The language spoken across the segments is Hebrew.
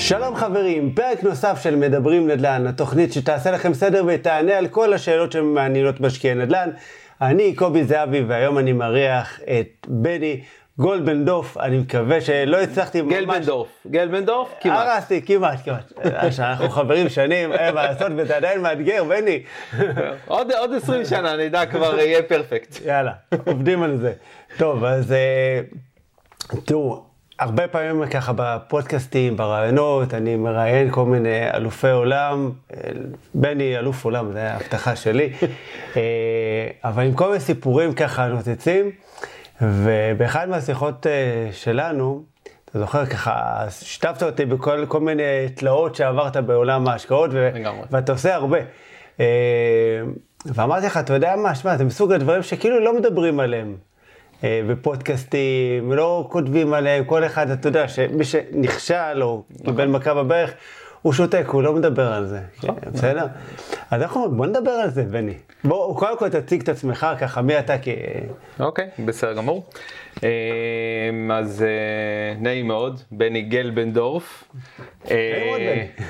שלום חברים, פרק נוסף של מדברים נדל"ן, התוכנית שתעשה לכם סדר ותענה על כל השאלות שמעניינות משקיעי נדל"ן. אני קובי זהבי והיום אני מארח את בני גולדבנדורף, אני מקווה שלא הצלחתי ממש... גלבנדורף? כמעט. הרסתי, כמעט. אנחנו חברים שנים, אין מה לעשות וזה עדיין מאתגר, בני. עוד 20 שנה נדע כבר יהיה פרפקט. יאללה, עובדים על זה. טוב, אז תראו, הרבה פעמים ככה בפודקאסטים, ברעיונות, אני מראיין כל מיני אלופי עולם, בני אלוף עולם, זה היה ההבטחה שלי, אבל עם כל מיני סיפורים ככה נוצצים, ובאחד מהשיחות שלנו, אתה זוכר ככה, שתפת אותי בכל מיני תלאות שעברת בעולם ההשקעות, ואתה עושה הרבה. ואמרתי לך, אתה יודע מה, שמע, זה מסוג הדברים שכאילו לא מדברים עליהם. בפודקאסטים, לא כותבים עליהם, כל אחד, אתה יודע, שמי שנכשל או קיבל מכה בברך, הוא שותק, הוא לא מדבר על זה. בסדר? אז בוא נדבר על זה, בני. בוא, קודם כל תציג את עצמך ככה, מי אתה כי... אוקיי, בסדר גמור. אז נעים מאוד, בני גלבנדורף. נעים מאוד,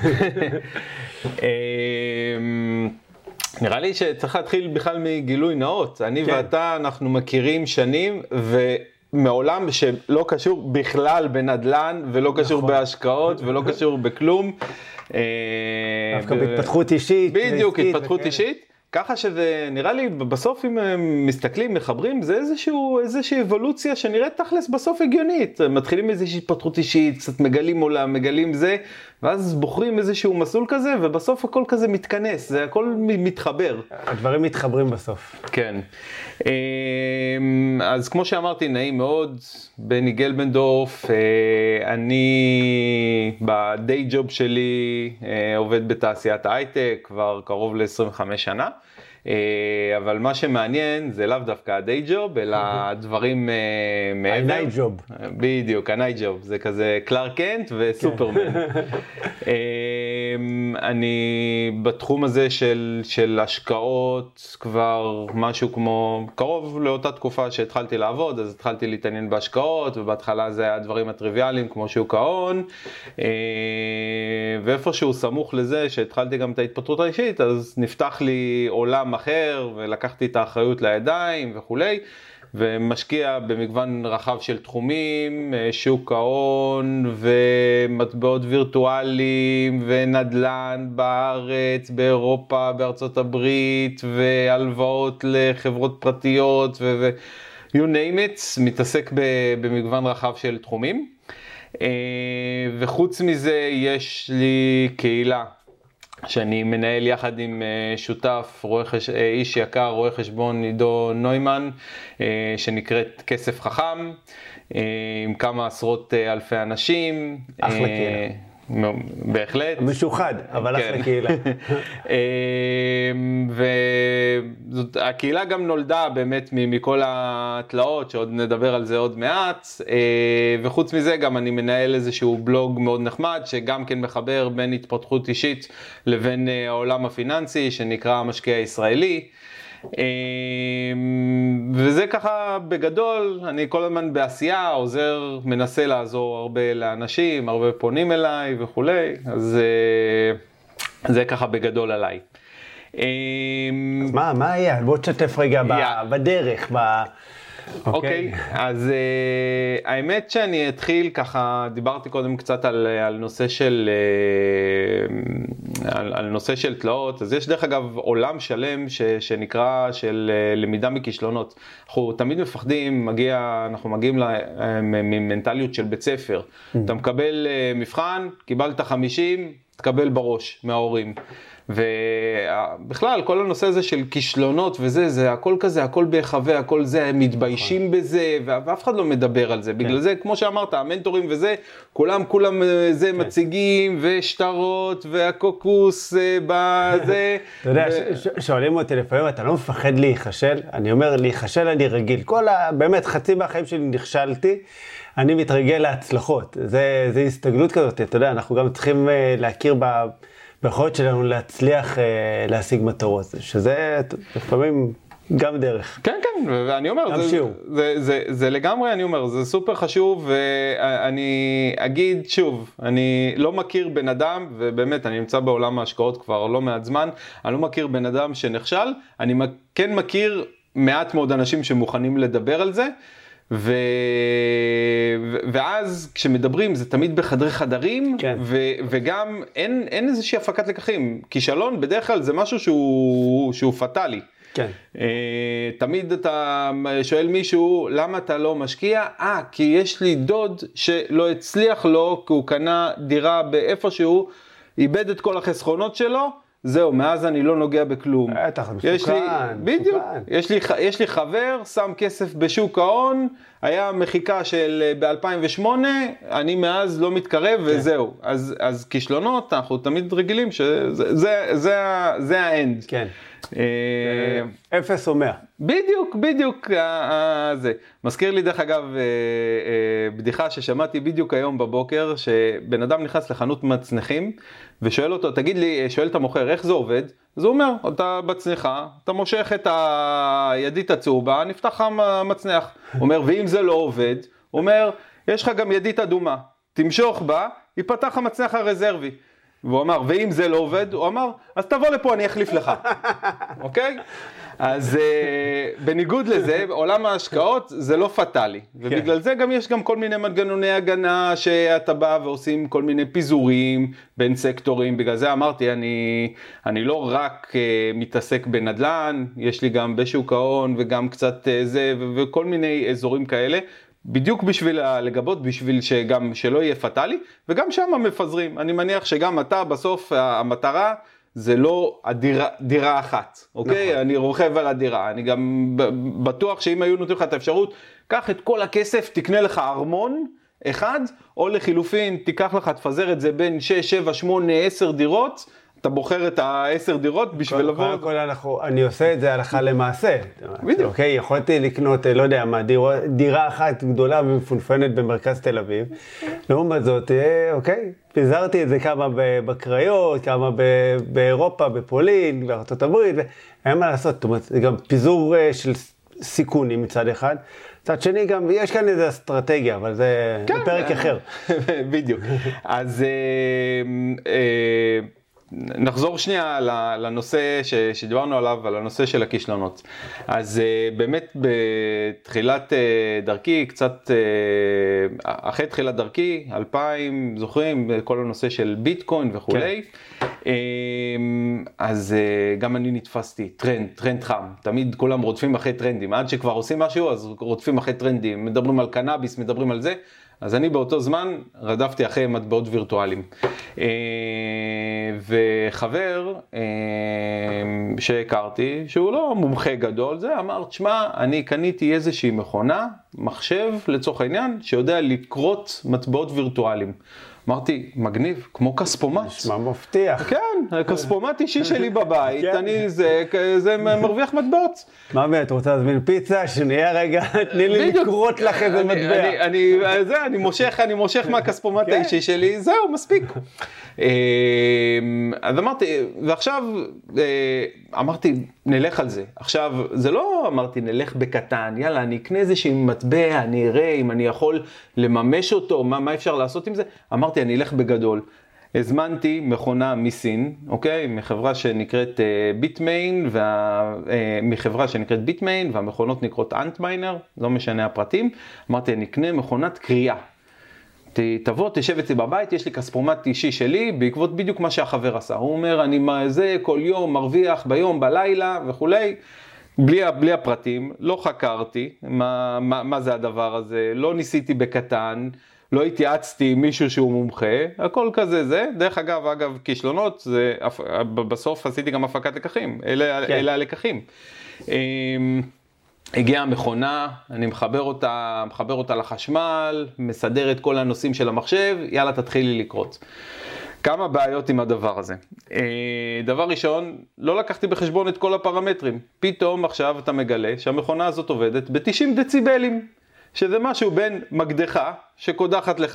בני. נראה לי שצריך להתחיל בכלל מגילוי נאות. אני ואתה, אנחנו מכירים שנים, ומעולם שלא קשור בכלל בנדל"ן, ולא קשור בהשקעות, ולא קשור בכלום. דווקא בהתפתחות אישית. בדיוק, התפתחות אישית. ככה שזה נראה לי, בסוף אם מסתכלים, מחברים, זה איזושהי אבולוציה שנראית תכלס בסוף הגיונית. מתחילים איזושהי התפתחות אישית, קצת מגלים עולם, מגלים זה, ואז בוחרים איזשהו מסלול כזה, ובסוף הכל כזה מתכנס, זה הכל מתחבר. הדברים מתחברים בסוף. כן. אז כמו שאמרתי, נעים מאוד, בני גלבנדורף, אני בדיי ג'וב שלי עובד בתעשיית ההייטק כבר קרוב ל-25 שנה. אבל מה שמעניין זה לאו דווקא הדיי ג'וב, אלא דברים מעבר. הנייט ג'וב. בדיוק, הנייט ג'וב. זה כזה קלארק קנט וסופרמן. אני בתחום הזה של השקעות כבר משהו כמו, קרוב לאותה תקופה שהתחלתי לעבוד, אז התחלתי להתעניין בהשקעות, ובהתחלה זה היה הדברים הטריוויאליים כמו שוק ההון, ואיפשהו סמוך לזה שהתחלתי גם את ההתפתחות האישית, אז נפתח לי עולם אחר, ולקחתי את האחריות לידיים וכולי, ומשקיע במגוון רחב של תחומים, שוק ההון ומטבעות וירטואליים ונדל"ן בארץ, באירופה, בארצות הברית, והלוואות לחברות פרטיות you name it, מתעסק במגוון רחב של תחומים. וחוץ מזה יש לי קהילה שאני מנהל יחד עם שותף, איש יקר, רואה חשבון עידו נוימן, שנקראת כסף חכם, עם כמה עשרות אלפי אנשים. אחלה קהילה. בהחלט. משוחד, אבל אחלה קהילה. והקהילה גם נולדה באמת מכל התלאות, שעוד נדבר על זה עוד מעט, וחוץ מזה גם אני מנהל איזשהו בלוג מאוד נחמד, שגם כן מחבר בין התפתחות אישית לבין העולם הפיננסי, שנקרא המשקיע הישראלי. וזה ככה בגדול, אני כל הזמן בעשייה, עוזר, מנסה לעזור הרבה לאנשים, הרבה פונים אליי וכולי, אז זה ככה בגדול עליי. אז מה היה? בוא תשתף רגע בדרך, אוקיי, אז האמת שאני אתחיל ככה, דיברתי קודם קצת על נושא של תלאות, אז יש דרך אגב עולם שלם שנקרא של למידה מכישלונות. אנחנו תמיד מפחדים, אנחנו מגיעים ממנטליות של בית ספר. אתה מקבל מבחן, קיבלת 50, תקבל בראש מההורים. ובכלל, כל הנושא הזה של כישלונות וזה, זה הכל כזה, הכל בהיחווה, הכל זה, הם מתביישים בזה, ואף אחד לא מדבר על זה. בגלל זה, כמו שאמרת, המנטורים וזה, כולם זה מציגים, ושטרות, והקוקוס בזה. אתה יודע, שואלים אותי לפעמים, אתה לא מפחד להיחשל? אני אומר, להיחשל אני רגיל. באמת, חצי מהחיים שלי נכשלתי, אני מתרגל להצלחות. זה הסתגלות כזאת, אתה יודע, אנחנו גם צריכים להכיר ביכולת שלנו להצליח להשיג מטרות, שזה לפעמים גם דרך. כן, כן, ואני אומר, זה לגמרי, אני אומר, זה סופר חשוב, ואני אגיד שוב, אני לא מכיר בן אדם, ובאמת אני נמצא בעולם ההשקעות כבר לא מעט זמן, אני לא מכיר בן אדם שנכשל, אני כן מכיר מעט מאוד אנשים שמוכנים לדבר על זה, ואז כשמדברים זה תמיד בחדרי חדרים, כן. וגם אין איזושהי הפקת לקחים. כישלון בדרך כלל זה משהו שהוא פטלי. כן. תמיד אתה שואל מישהו, למה אתה לא משקיע? כי יש לי דוד שלא הצליח לו, כי הוא קנה דירה באיפשהו, איבד את כל החסכונות שלו, זהו, מאז אני לא נוגע בכלום. בטח, מסוכן. בדיוק, יש לי חבר, שם כסף בשוק ההון, היה מחיקה של ב-2008, אני מאז לא מתקרב וזהו. אז כישלונות, אנחנו תמיד רגילים שזה האנד. כן. 0 או 100. בדיוק, זה. מזכיר לי דרך אגב בדיחה ששמעתי בדיוק היום בבוקר, שבן אדם נכנס לחנות מצנחים, ושואל אותו, תגיד לי, שואל את המוכר, איך זה עובד? אז הוא אומר, אתה בצנחה, אתה מושך את הידית הצהובה, נפתח המצנח. הוא אומר, ואם זה לא עובד, הוא אומר, יש לך גם ידית אדומה, תמשוך בה, ייפתח המצנח הרזרבי. והוא אמר, ואם זה לא עובד, הוא אמר, אז תבוא לפה, אני אחליף לך. אוקיי? אז בניגוד לזה, עולם ההשקעות זה לא פטלי. ובגלל זה גם יש גם כל מיני מנגנוני הגנה, שאתה בא ועושים כל מיני פיזורים בין סקטורים. בגלל זה אמרתי, אני לא רק מתעסק בנדל"ן, יש לי גם בשוק ההון וגם קצת זה, וכל מיני אזורים כאלה. בדיוק בשביל לגבות, בשביל שגם שלא יהיה פטלי, וגם שם מפזרים. אני מניח שגם אתה בסוף המטרה זה לא דירה אחת, אוקיי? נכון. אני רוכב על הדירה, אני גם בטוח שאם היו נותנים לך את האפשרות, קח את כל הכסף, תקנה לך ארמון אחד, או לחילופין, תיקח לך, תפזר את זה בין 6, 7, 8, 10 דירות, אתה בוחר את 10 דירות בשביל לבוא... קודם כל אני עושה את זה הלכה למעשה. בדיוק. אוקיי, יכולתי לקנות, לא יודע מה, דירה אחת גדולה ומפונפנת במרכז תל אביב. לעומת זאת, אוקיי, פיזרתי את זה כמה בקריות, כמה באירופה, בפולין, בארצות הברית, ואין מה לעשות, זאת אומרת, זה גם פיזור של סיכונים מצד אחד. מצד שני גם, יש כאן איזו אסטרטגיה, אבל זה פרק אחר. בדיוק. אז... נחזור שנייה לנושא שדיברנו עליו, על הנושא של הכישלונות. אז באמת בתחילת דרכי, קצת אחרי תחילת דרכי, 2000, זוכרים, כל הנושא של ביטקוין וכולי, אז גם אני נתפסתי, טרנד חם, תמיד כולם רודפים אחרי טרנדים, עד שכבר עושים משהו אז רודפים אחרי טרנדים, מדברים על קנאביס, מדברים על זה, אז אני באותו זמן רדפתי אחרי מטבעות וירטואליים. וחבר שהכרתי, שהוא לא מומחה גדול, זה אמר, תשמע, אני קניתי איזושהי מכונה, מחשב לצורך העניין, שיודע לקרות מטבעות וירטואליים. אמרתי, מגניב, כמו כספומט. נשמע מבטיח. כן, כספומט אישי שלי בבית, אני זה מרוויח מטבעות. מאמי, את רוצה להזמין פיצה? שנהיה רגע, תני לי לקרות לך איזה מטבע. אני מושך מהכספומט האישי שלי, זהו, מספיק. אז אמרתי, ועכשיו אמרתי, נלך על זה. עכשיו, זה לא אמרתי, נלך בקטן, יאללה, אני אקנה איזושהי מטבע, אני אראה אם אני יכול לממש אותו, מה אפשר לעשות עם זה? אמרתי, אני אלך בגדול. הזמנתי מכונה מסין, אוקיי? מחברה שנקראת ביטמיין, מחברה שנקראת ביטמיין, והמכונות נקראות אנטמיינר, לא משנה הפרטים. אמרתי, אני אקנה מכונת קריאה. תבוא, תשב אצלי בבית, יש לי כספומט אישי שלי, בעקבות בדיוק מה שהחבר עשה. הוא אומר, אני כל יום מרוויח ביום, בלילה וכולי. בלי הפרטים, לא חקרתי מה זה הדבר הזה, לא ניסיתי בקטן, לא התייעצתי עם מישהו שהוא מומחה, הכל כזה זה. דרך אגב, כישלונות, בסוף עשיתי גם הפקת לקחים, אלה הלקחים. הגיעה המכונה, אני מחבר אותה לחשמל, מסדר את כל הנושאים של המחשב, יאללה תתחילי לקרות. כמה בעיות עם הדבר הזה. דבר ראשון, לא לקחתי בחשבון את כל הפרמטרים. פתאום עכשיו אתה מגלה שהמכונה הזאת עובדת ב-90 דציבלים, שזה משהו בין מקדחה שקודחת לך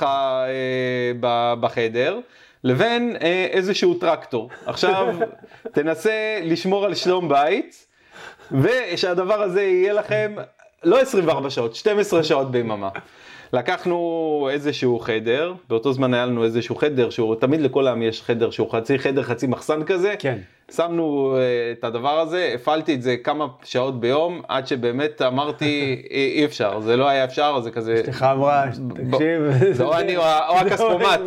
בחדר, לבין איזשהו טרקטור. עכשיו תנסה לשמור על שלום בית, ושהדבר הזה יהיה לכם לא 24 שעות, 12 שעות ביממה. לקחנו איזשהו חדר, באותו זמן היה לנו איזשהו חדר, שהוא תמיד לכל העם יש חדר, שהוא חצי חדר, חצי מחסן כזה. כן. שמנו את הדבר הזה, הפעלתי את זה כמה שעות ביום, עד שבאמת אמרתי, אי אפשר, זה לא היה אפשר, זה כזה... אשתך אמרה, תקשיב. זה או אני או הכספומט.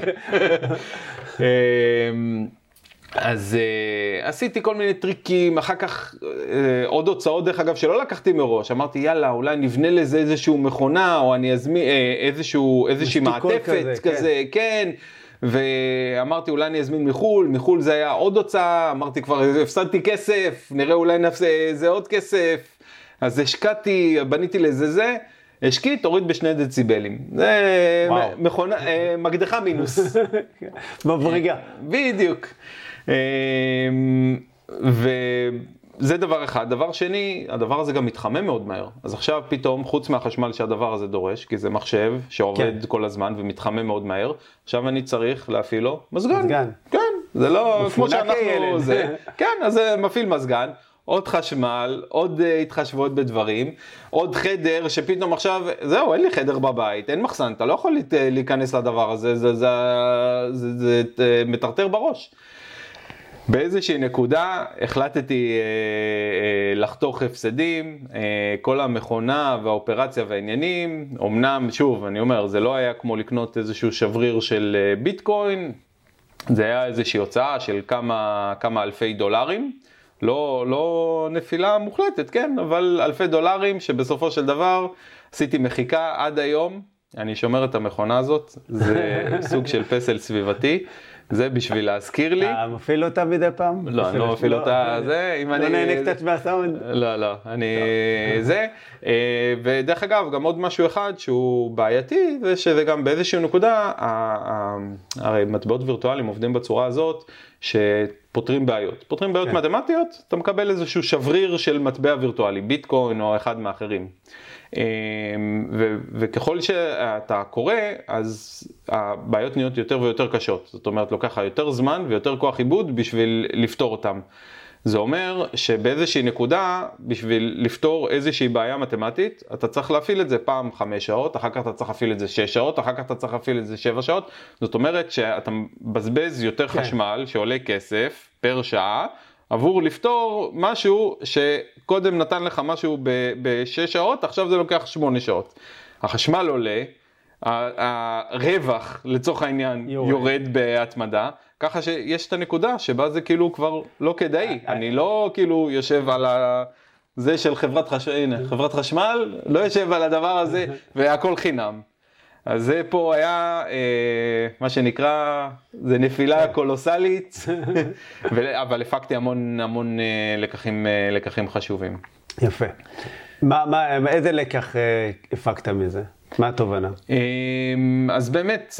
אז עשיתי כל מיני טריקים, אחר כך עוד הוצאות דרך אגב שלא לקחתי מראש, אמרתי יאללה אולי נבנה לזה איזשהו מכונה או אני אזמין איזושהי מעטפת כזה, כן, ואמרתי אולי אני אזמין מחול זה היה עוד הוצאה, אמרתי כבר הפסדתי כסף, נראה אולי זה עוד כסף, אז השקעתי, בניתי לזה, השקיע, תוריד ב2 דציבלים. זה מכונה, מקדחה מינוס. מבריגה. בדיוק. וזה דבר אחד. דבר שני, הדבר הזה גם מתחמם מאוד מהר. אז עכשיו פתאום, חוץ מהחשמל שהדבר הזה דורש, כי זה מחשב שעובד כל הזמן ומתחמם מאוד מהר, עכשיו אני צריך להפעיל לו מזגן. כן, זה לא כמו שאנחנו... כן, אז זה מפעיל מזגן. עוד חשמל, עוד התחשבות בדברים, עוד חדר שפתאום עכשיו, זהו, אין לי חדר בבית, אין מחסן, אתה לא יכול להיכנס לדבר הזה, זה מטרטר בראש. באיזושהי נקודה החלטתי לחתוך הפסדים, כל המכונה והאופרציה והעניינים, אמנם, שוב, אני אומר, זה לא היה כמו לקנות איזשהו שבריר של ביטקוין, זה היה איזושהי הוצאה של כמה אלפי דולרים, לא נפילה מוחלטת, כן, אבל אלפי דולרים שבסופו של דבר עשיתי מחיקה עד היום, אני שומר את המכונה הזאת, זה סוג של פסל סביבתי, זה בשביל להזכיר לי. אתה מפעיל אותה מדי פעם? לא, אני לא מפעיל אותה, זה, אם אני... לא נהנה קצת מהסאונד? לא, אני... זה, ודרך אגב, גם עוד משהו אחד שהוא בעייתי, זה שזה גם באיזושהי נקודה, הרי מטבעות וירטואליים עובדים בצורה הזאת, שפותרים בעיות. פותרים בעיות מתמטיות, אתה מקבל איזשהו שבריר של מטבע וירטואלי, ביטקוין או אחד מאחרים. וככל שאתה קורא, אז הבעיות נהיות יותר ויותר קשות. זאת אומרת, לוקח יותר זמן ויותר כוח עיבוד בשביל לפתור אותם. זה אומר שבאיזושהי נקודה, בשביל לפתור איזושהי בעיה מתמטית, אתה צריך להפעיל את זה פעם 5 שעות, אחר כך אתה צריך להפעיל את זה 6 שעות, אחר כך אתה צריך להפעיל את זה 7 שעות. זאת אומרת שאתה מבזבז יותר חשמל שעולה כסף פר שעה, עבור לפתור משהו שקודם נתן לך משהו ב6 שעות, עכשיו זה לוקח 8 שעות. החשמל עולה, הרווח לצורך העניין יורד בהתמדה, ככה שיש את הנקודה שבה זה כאילו כבר לא כדאי. אני לא כאילו יושב על זה של חברת חשמל, לא יושב על הדבר הזה והכל חינם. אז זה פה היה מה שנקרא, זה נפילה קולוסלית, אבל הפקתי המון לקחים חשובים. יפה. איזה לקח הפקת מזה? מה התובנה? אז באמת,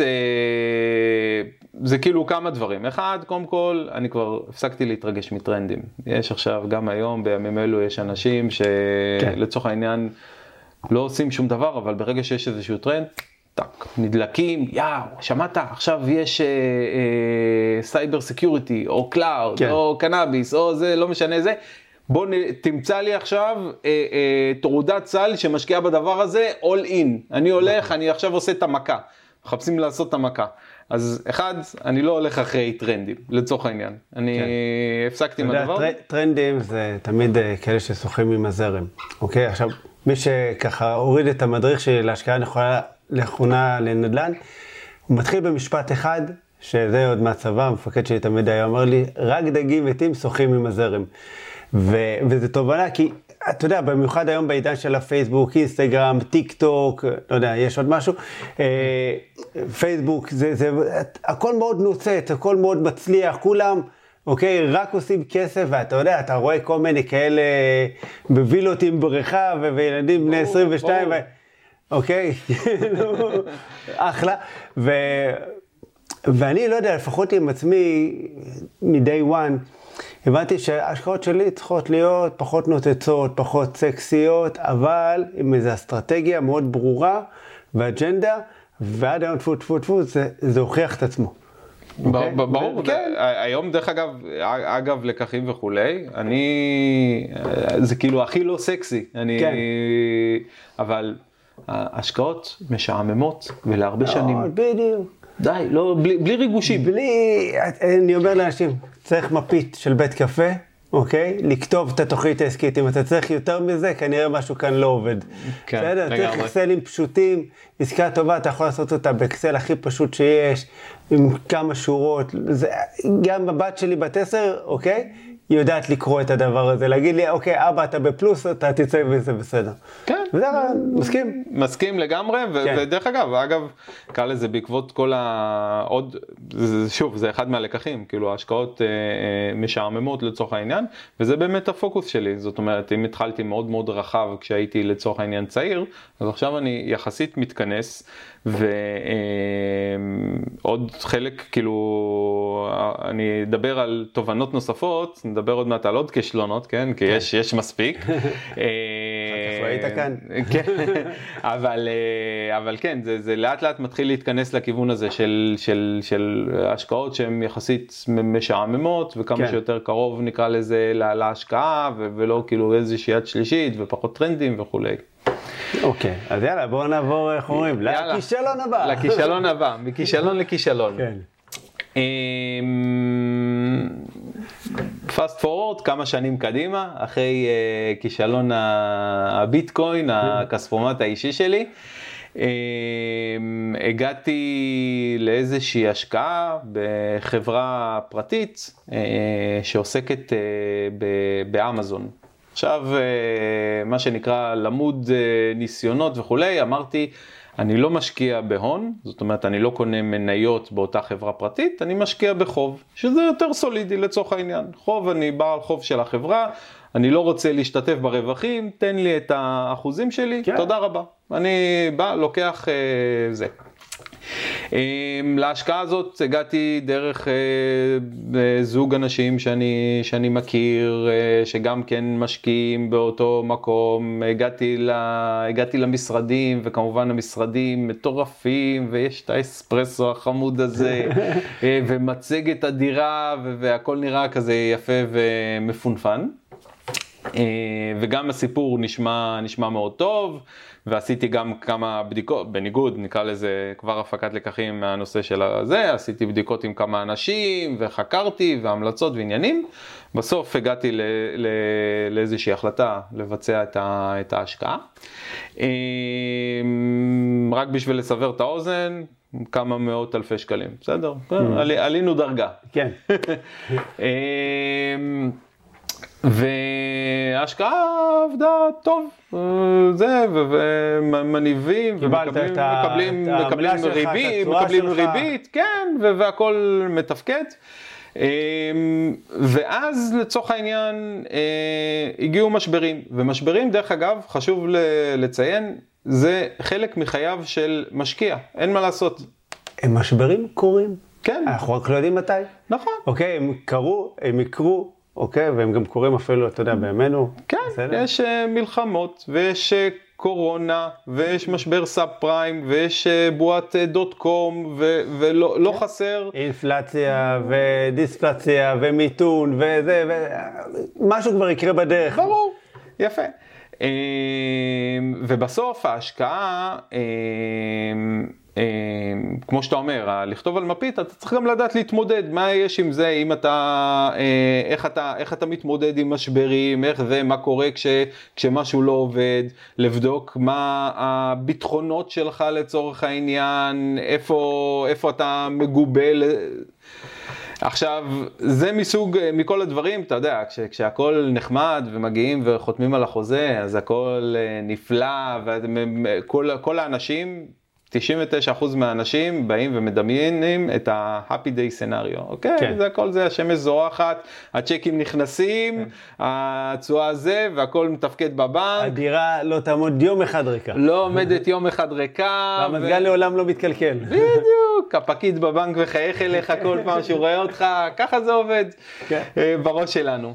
זה כאילו כמה דברים. אחד, קודם כל, אני כבר הפסקתי להתרגש מטרנדים. יש עכשיו, גם היום, בימים אלו, יש אנשים שלצורך העניין לא עושים שום דבר, אבל ברגע שיש איזשהו טרנד, טק, נדלקים, שמעת, עכשיו יש סייבר סקיוריטי, או קלאוד, או קנאביס, או זה, לא משנה זה. בוא תמצא לי עכשיו תעודת סל שמשקיעה בדבר הזה, all in. אני הולך, אני עכשיו עושה את המכה. מחפשים לעשות את המכה. אז אחד, אני לא הולך אחרי טרנדים, לצורך העניין. אני הפסקתי מהדבר. טרנדים זה תמיד כאלה ששוחים עם הזרם. אוקיי, עכשיו, מי שככה הוריד את המדריך שלי להשקעה נכונה לנדל"ן, הוא מתחיל במשפט אחד, שזה עוד מהצבא, המפקד שלי תמיד היה אומר לי, רק דגים מתים שוחים עם הזרם. וזה תובנה, כי אתה יודע, במיוחד היום בעידן של הפייסבוק, אינסטגרם, טיק טוק, לא יודע, יש עוד משהו, פייסבוק, הכל מאוד נוצץ, הכל מאוד מצליח, כולם, אוקיי, רק עושים כסף, ואתה יודע, אתה רואה כל מיני כאלה בווילות עם בריכה, וילדים בני 22, אוקיי, אחלה, ואני לא יודע, לפחות עם עצמי, מ-day one, הבנתי שההשקעות שלי צריכות להיות פחות נוצצות, פחות סקסיות, אבל עם איזו אסטרטגיה מאוד ברורה ואג'נדה, ועד היום טפו, זה הוכיח את עצמו. ברור, היום דרך אגב לקחים וכולי, זה כאילו הכי לא סקסי, אבל השקעות משעממות ולהרבה שנים. בדיוק. די, בלי ריגושים. אני אומר לאנשים, צריך מפית של בית קפה, אוקיי? לכתוב את התוכנית העסקית, אם אתה צריך יותר מזה, כנראה משהו כאן לא עובד. בסדר, צריך אקסלים פשוטים, עסקה טובה, אתה יכול לעשות אותה באקסל הכי פשוט שיש, עם כמה שורות, גם בבת שלי בת 10, אוקיי? היא יודעת לקרוא את הדבר הזה, להגיד לי, אוקיי, אבא, אתה בפלוס, אתה תצא וזה בסדר. כן. וזה מסכים? מסכים לגמרי, ודרך אגב, קרא לזה בעקבות כל עוד, שוב, זה אחד מהלקחים, כאילו, ההשקעות משעממות לצורך העניין, וזה באמת הפוקוס שלי, זאת אומרת, אם התחלתי מאוד מאוד רחב כשהייתי לצורך העניין צעיר, אז עכשיו אני יחסית מתכנס, ועוד חלק, כאילו, אני אדבר על תובנות נוספות, נדבר עוד מעט על עוד כישלונות, כן? כי יש מספיק. לא היית כאן. אבל כן, זה לאט לאט מתחיל להתכנס לכיוון הזה של השקעות שהן יחסית משעממות, וכמה שיותר קרוב נקרא לזה להשקעה, ולא כאילו איזושהי יד שלישית, ופחות טרנדים וכולי. אוקיי, אז יאללה, בואו נעבור, איך אומרים, לכישלון הבא. לכישלון הבא, מכישלון לכישלון. כן. פאסט פורוורד, כמה שנים קדימה, אחרי כישלון הביטקוין, הכספומט האישי שלי, הגעתי לאיזושהי השקעה בחברה פרטית שעוסקת באמזון. עכשיו, מה שנקרא למוד ניסיונות וכולי, אמרתי, אני לא משקיע בהון, זאת אומרת, אני לא קונה מניות באותה חברה פרטית, אני משקיע בחוב, שזה יותר סולידי לצורך העניין. חוב, אני בעל חוב של החברה, אני לא רוצה להשתתף ברווחים, תן לי את האחוזים שלי, כן. תודה רבה. אני בא, לוקח זה. להשקעה הזאת הגעתי דרך זוג אנשים שאני מכיר, שגם כן משקיעים באותו מקום, הגעתי למשרדים, וכמובן המשרדים מטורפים, ויש את האספרסו החמוד הזה, ומצגת אדירה, והכל נראה כזה יפה ומפונפן. וגם הסיפור נשמע מאוד טוב, ועשיתי גם כמה בדיקות, בניגוד נקרא לזה כבר הפקת לקחים מהנושא של הזה, עשיתי בדיקות עם כמה אנשים וחקרתי והמלצות ועניינים, בסוף הגעתי לאיזושהי החלטה לבצע את ההשקעה. רק בשביל לסבר את האוזן, כמה מאות אלפי שקלים, בסדר? עלינו דרגה. כן. וההשקעה עבדה טוב, זה, ומניבים, ומקבלים ריבית, כן, והכל מתפקד. ואז לצורך העניין הגיעו משברים, ומשברים דרך אגב, חשוב לציין, זה חלק מחייו של משקיע, אין מה לעשות. הם משברים קורים. כן. אנחנו רק לא יודעים מתי. נכון. אוקיי, הם קרו, הם יקרו. אוקיי, והם גם קוראים אפילו, אתה יודע, בימינו. כן, יש מלחמות, ויש קורונה, ויש משבר סאב פריים, ויש בועת .com, ולא חסר. אינפלציה, ודיספלציה, ומיתון, וזה, משהו כבר יקרה בדרך. ברור, יפה. ובסוף ההשקעה, כמו שאתה אומר, לכתוב על מפית, אתה צריך גם לדעת להתמודד, מה יש עם זה, אם אתה, איך אתה מתמודד עם משברים, איך זה, מה קורה כשמשהו לא עובד, לבדוק מה הביטחונות שלך לצורך העניין, איפה אתה מגובה. עכשיו, זה מסוג, מכל הדברים, אתה יודע, כשהכל נחמד ומגיעים וחותמים על החוזה, אז הכל נפלא, וכל האנשים, 99% מהאנשים באים ומדמיינים את ה-happy day scenario, אוקיי? כן. זה הכל זה, השמש זורחת, הצ'קים נכנסים, התשואה הזה, והכל מתפקד בבנק. הדירה לא תעמוד יום אחד ריקה. לא עומדת יום אחד ריקה. והמזגן לעולם לא מתקלקל. בדיוק, בבנק, הפקיד בבנק מחייך אליך כל פעם שהוא רואה אותך, ככה זה עובד בראש שלנו.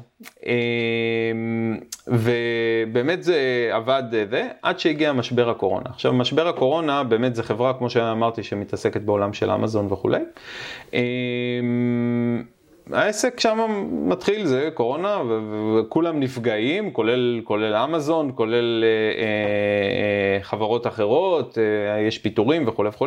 ובאמת זה עבד עד שהגיע משבר הקורונה. עכשיו משבר הקורונה באמת זה חברה כמו שאמרתי שמתעסקת בעולם של אמזון וכולי. העסק שם מתחיל, זה קורונה, וכולם נפגעים, כולל אמזון, כולל חברות אחרות, יש פיטורים וכו' וכו'.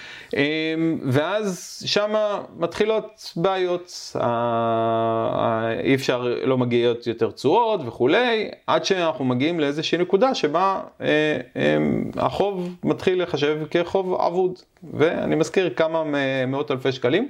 ואז שם מתחילות בעיות, אי אפשר, לא מגיעות יותר תשואות וכו', עד שאנחנו מגיעים לאיזושהי נקודה שבה החוב מתחיל לחשב כחוב עבוד, ואני מזכיר כמה מאות אלפי שקלים.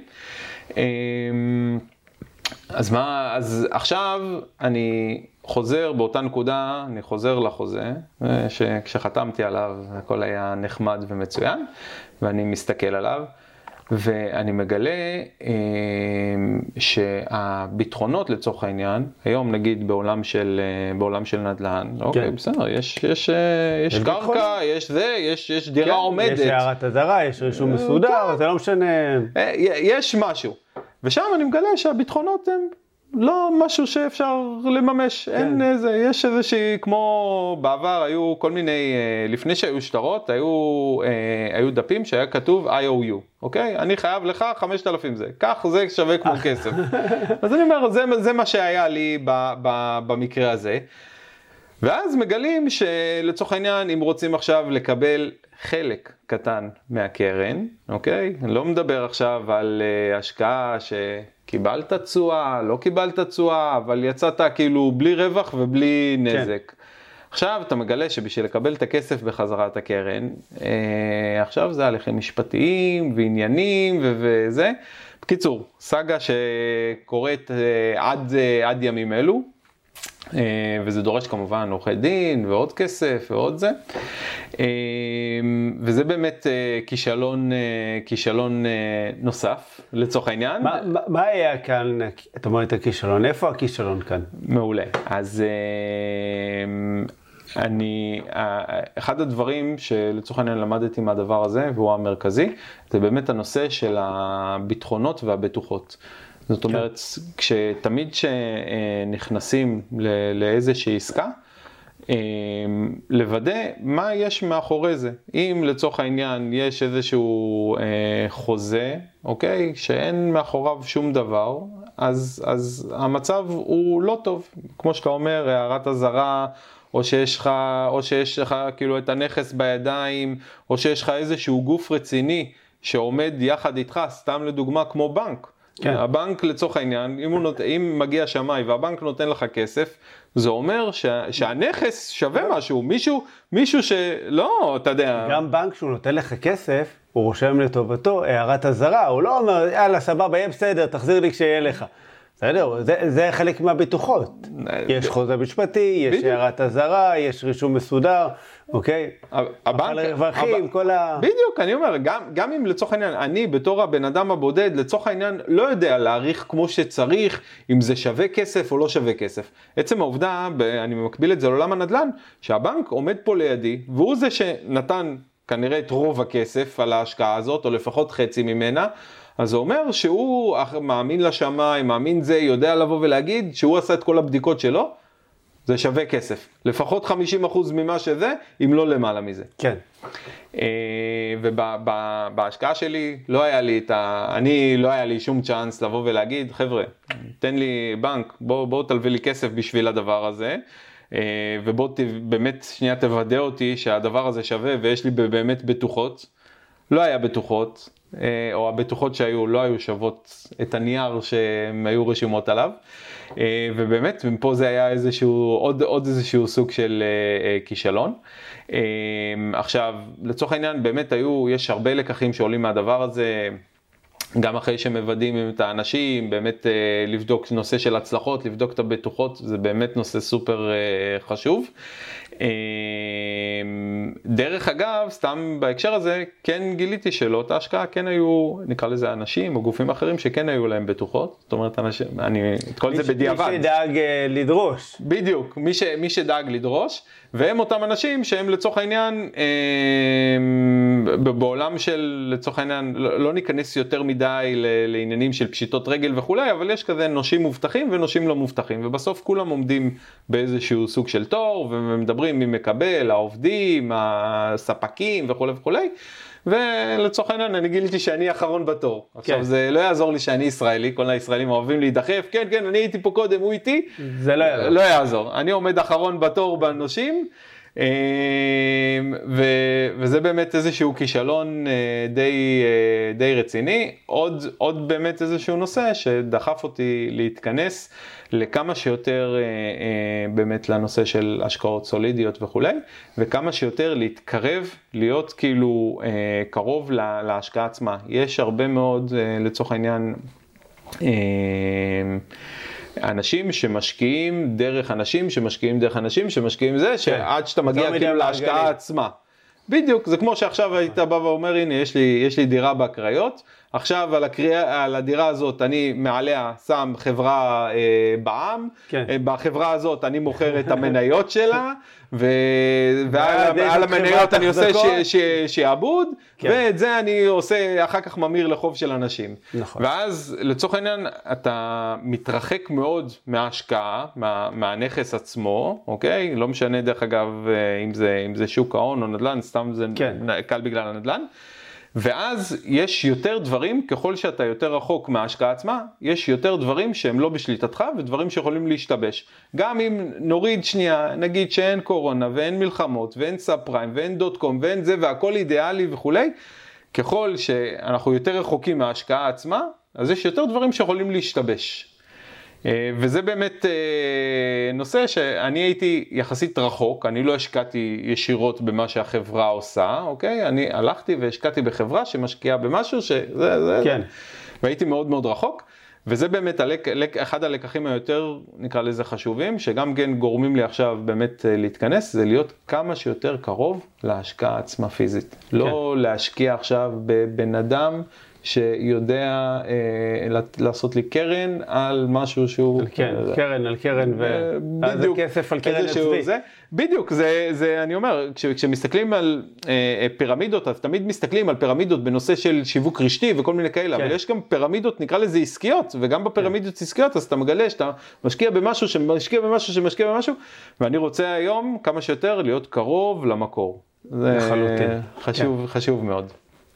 אז עכשיו אני חוזר באותה נקודה, אני חוזר לחוזה, שכשחתמתי עליו הכל היה נחמד ומצוין, ואני מסתכל עליו, ואני מגלה שהביטחונות לצורך העניין, היום נגיד בעולם של נדל"ן, אוקיי, בסדר, יש קרקע, יש דירה עומדת. יש הערת אזהרה, יש רישום מסודר, זה לא משנה. יש משהו. ושם אני מגלה שהביטחונות הם לא משהו שאפשר לממש, אין איזה, יש איזושהי, כמו בעבר היו כל מיני, לפני שהיו שטרות, היו דפים שהיה כתוב IOU, אוקיי? אני חייב לך 5,000 זה, כך זה שווה כמו כסף. אז אני אומר, זה מה שהיה לי במקרה הזה. ואז מגלים שלצורך העניין, אם רוצים עכשיו לקבל חלק קטן מהקרן, אוקיי? אני לא מדבר עכשיו על השקעה שקיבלת תשואה, לא קיבלת תשואה, אבל יצאת כאילו בלי רווח ובלי נזק. כן. עכשיו אתה מגלה שבשביל לקבל את הכסף בחזרת הקרן, עכשיו זה הליכים משפטיים ועניינים וזה. בקיצור, סגה שקורית עד ימים אלו. וזה דורש כמובן עורכי דין ועוד כסף ועוד זה, וזה באמת כישלון נוסף לצורך העניין. מה היה כאן, אתה אומר את הכישלון, איפה הכישלון כאן? מעולה, אז אחד הדברים שלצורך העניין למדתי מהדבר הזה, והוא המרכזי, זה באמת הנושא של הביטחונות והבטוחות. זאת אומרת, תמיד שנכנסים לאיזושהי עסקה, לוודא מה יש מאחורי זה. אם לצורך העניין יש איזשהו חוזה, אוקיי, שאין מאחוריו שום דבר, אז המצב הוא לא טוב. כמו שאתה אומר, הערת אזהרה, או שיש לך כאילו את הנכס בידיים, או שיש לך איזשהו גוף רציני שעומד יחד איתך, סתם לדוגמה כמו בנק. כן. הבנק לצורך העניין, אם מגיע שמאי והבנק נותן לך כסף, זה אומר שהנכס שווה משהו, מישהו שלא, אתה יודע. גם בנק שהוא נותן לך כסף, הוא רושם לטובתו הערת אזהרה, הוא לא אומר, יאללה סבבה, יהיה בסדר, תחזיר לי כשיהיה לך. בסדר, זה חלק מהביטוחות. יש חוזה משפטי, יש הערת אזהרה, יש רישום מסודר, אוקיי? בדיוק, אני אומר, גם אם לצורך העניין, אני בתור הבן אדם הבודד, לצורך העניין לא יודע להעריך כמו שצריך, אם זה שווה כסף או לא שווה כסף. עצם העובדה, אני מקביל את זה לעולם הנדל"ן, שהבנק עומד פה לידי, והוא זה שנתן כנראה את רוב הכסף על ההשקעה הזאת, או לפחות חצי ממנה, אז זה אומר שהוא מאמין לשמיים, מאמין זה, יודע לבוא ולהגיד שהוא עשה את כל הבדיקות שלו, זה שווה כסף. לפחות 50% ממה שזה, אם לא למעלה מזה. כן. ובהשקעה שלי לא היה לי שום צ'אנס לבוא ולהגיד, חבר'ה, תן לי בנק, בוא תלווה לי כסף בשביל הדבר הזה, ובוא באמת שנייה תוודא אותי שהדבר הזה שווה, ויש לי באמת בטוחות. לא היה בטוחות. או הבטוחות שהיו לא היו שוות את הנייר שהן היו רשימות עליו, ובאמת מפה זה היה עוד איזשהו סוג של כישלון. עכשיו לצורך העניין באמת יש הרבה לקחים שעולים מהדבר הזה, גם אחרי שמוודאים את האנשים, באמת לבדוק נושא של הצלחות, לבדוק את הבטוחות, זה באמת נושא סופר חשוב. דרך אגב, סתם בהקשר הזה, כן גיליתי שלאותה השקעה כן היו, נקרא לזה אנשים או גופים אחרים שכן היו להם בטוחות, זאת אומרת, את כל זה בדיעבד. מי שדאג לדרוש. בדיוק, מי שדאג לדרוש, והם אותם אנשים שהם לצורך העניין, בעולם של לצורך העניין, לא ניכנס יותר מדי לעניינים של פשיטות רגל וכולי, אבל יש כזה נושים מובטחים ונושים לא מובטחים, ובסוף כולם עומדים באיזשהו סוג של תור, ומדברים מי מקבל, העובדים, הספקים וכולי וכולי, ולצורך העניין אני גיליתי שאני אחרון בתור. עכשיו זה לא יעזור לי שאני ישראלי, כל הישראלים אוהבים להידחף, כן, כן, אני הייתי פה קודם, הוא איתי. זה לא יעזור. לא יעזור. אני עומד אחרון בתור בנושים, וזה באמת איזשהו כישלון די רציני. עוד באמת איזשהו נושא שדחף אותי להתכנס לכמה שיותר באמת לנושא של השקעות סולידיות וכולי, וכמה שיותר להתקרב, להיות כאילו קרוב להשקעה עצמה. יש הרבה מאוד לצורך העניין אנשים שמשקיעים דרך אנשים, שמשקיעים דרך אנשים, שמשקיעים זה, שעד שאתה מגיע כאילו להשקעה עצמה. בדיוק, זה כמו שעכשיו היית בא ואומר, הנה יש לי דירה בקריות, עכשיו על הדירה הזאת אני מעליה שם חברה בעם, בחברה הזאת אני מוכר את המניות שלה, ועל המניות אני עושה שיעבוד, ואת זה אני עושה אחר כך ממיר לחוב של אנשים. ואז לצורך העניין אתה מתרחק מאוד מההשקעה, מהנכס עצמו, אוקיי? לא משנה דרך אגב אם זה שוק ההון או נדל"ן, סתם זה קל בגלל הנדל"ן. ואז יש יותר דברים, ככל שאתה יותר רחוק מההשקעה עצמה, יש יותר דברים שהם לא בשליטתך ודברים שיכולים להשתבש. גם אם נוריד שנייה, נגיד שאין קורונה ואין מלחמות ואין סאב פריים ואין דוט קום ואין זה והכל אידיאלי וכולי, ככל שאנחנו יותר רחוקים מההשקעה עצמה, אז יש יותר דברים שיכולים להשתבש. וזה באמת נושא שאני הייתי יחסית רחוק, אני לא השקעתי ישירות במה שהחברה עושה, אוקיי? אני הלכתי והשקעתי בחברה שמשקיעה במשהו והייתי מאוד מאוד רחוק, וזה באמת אחד הלקחים היותר, נקרא לזה חשובים, שגם כן גורמים לי עכשיו באמת להתכנס, זה להיות כמה שיותר קרוב להשקעה עצמה פיזית. לא להשקיע עכשיו בבן אדם, שיודע לעשות לי קרן על משהו שהוא... קרן על קרן, ואז הכסף על קרן עצמי. בדיוק, אני אומר, כשמסתכלים על פירמידות, אז תמיד מסתכלים על פירמידות בנושא של שיווק רשתי וכל מיני כאלה, אבל יש גם פירמידות, נקרא לזה עסקיות, וגם בפירמידות עסקיות, אז אתה מגלה שאתה משקיע במשהו שמשקיע במשהו שמשקיע במשהו, ואני רוצה היום כמה שיותר להיות קרוב למקור. זה חשוב מאוד.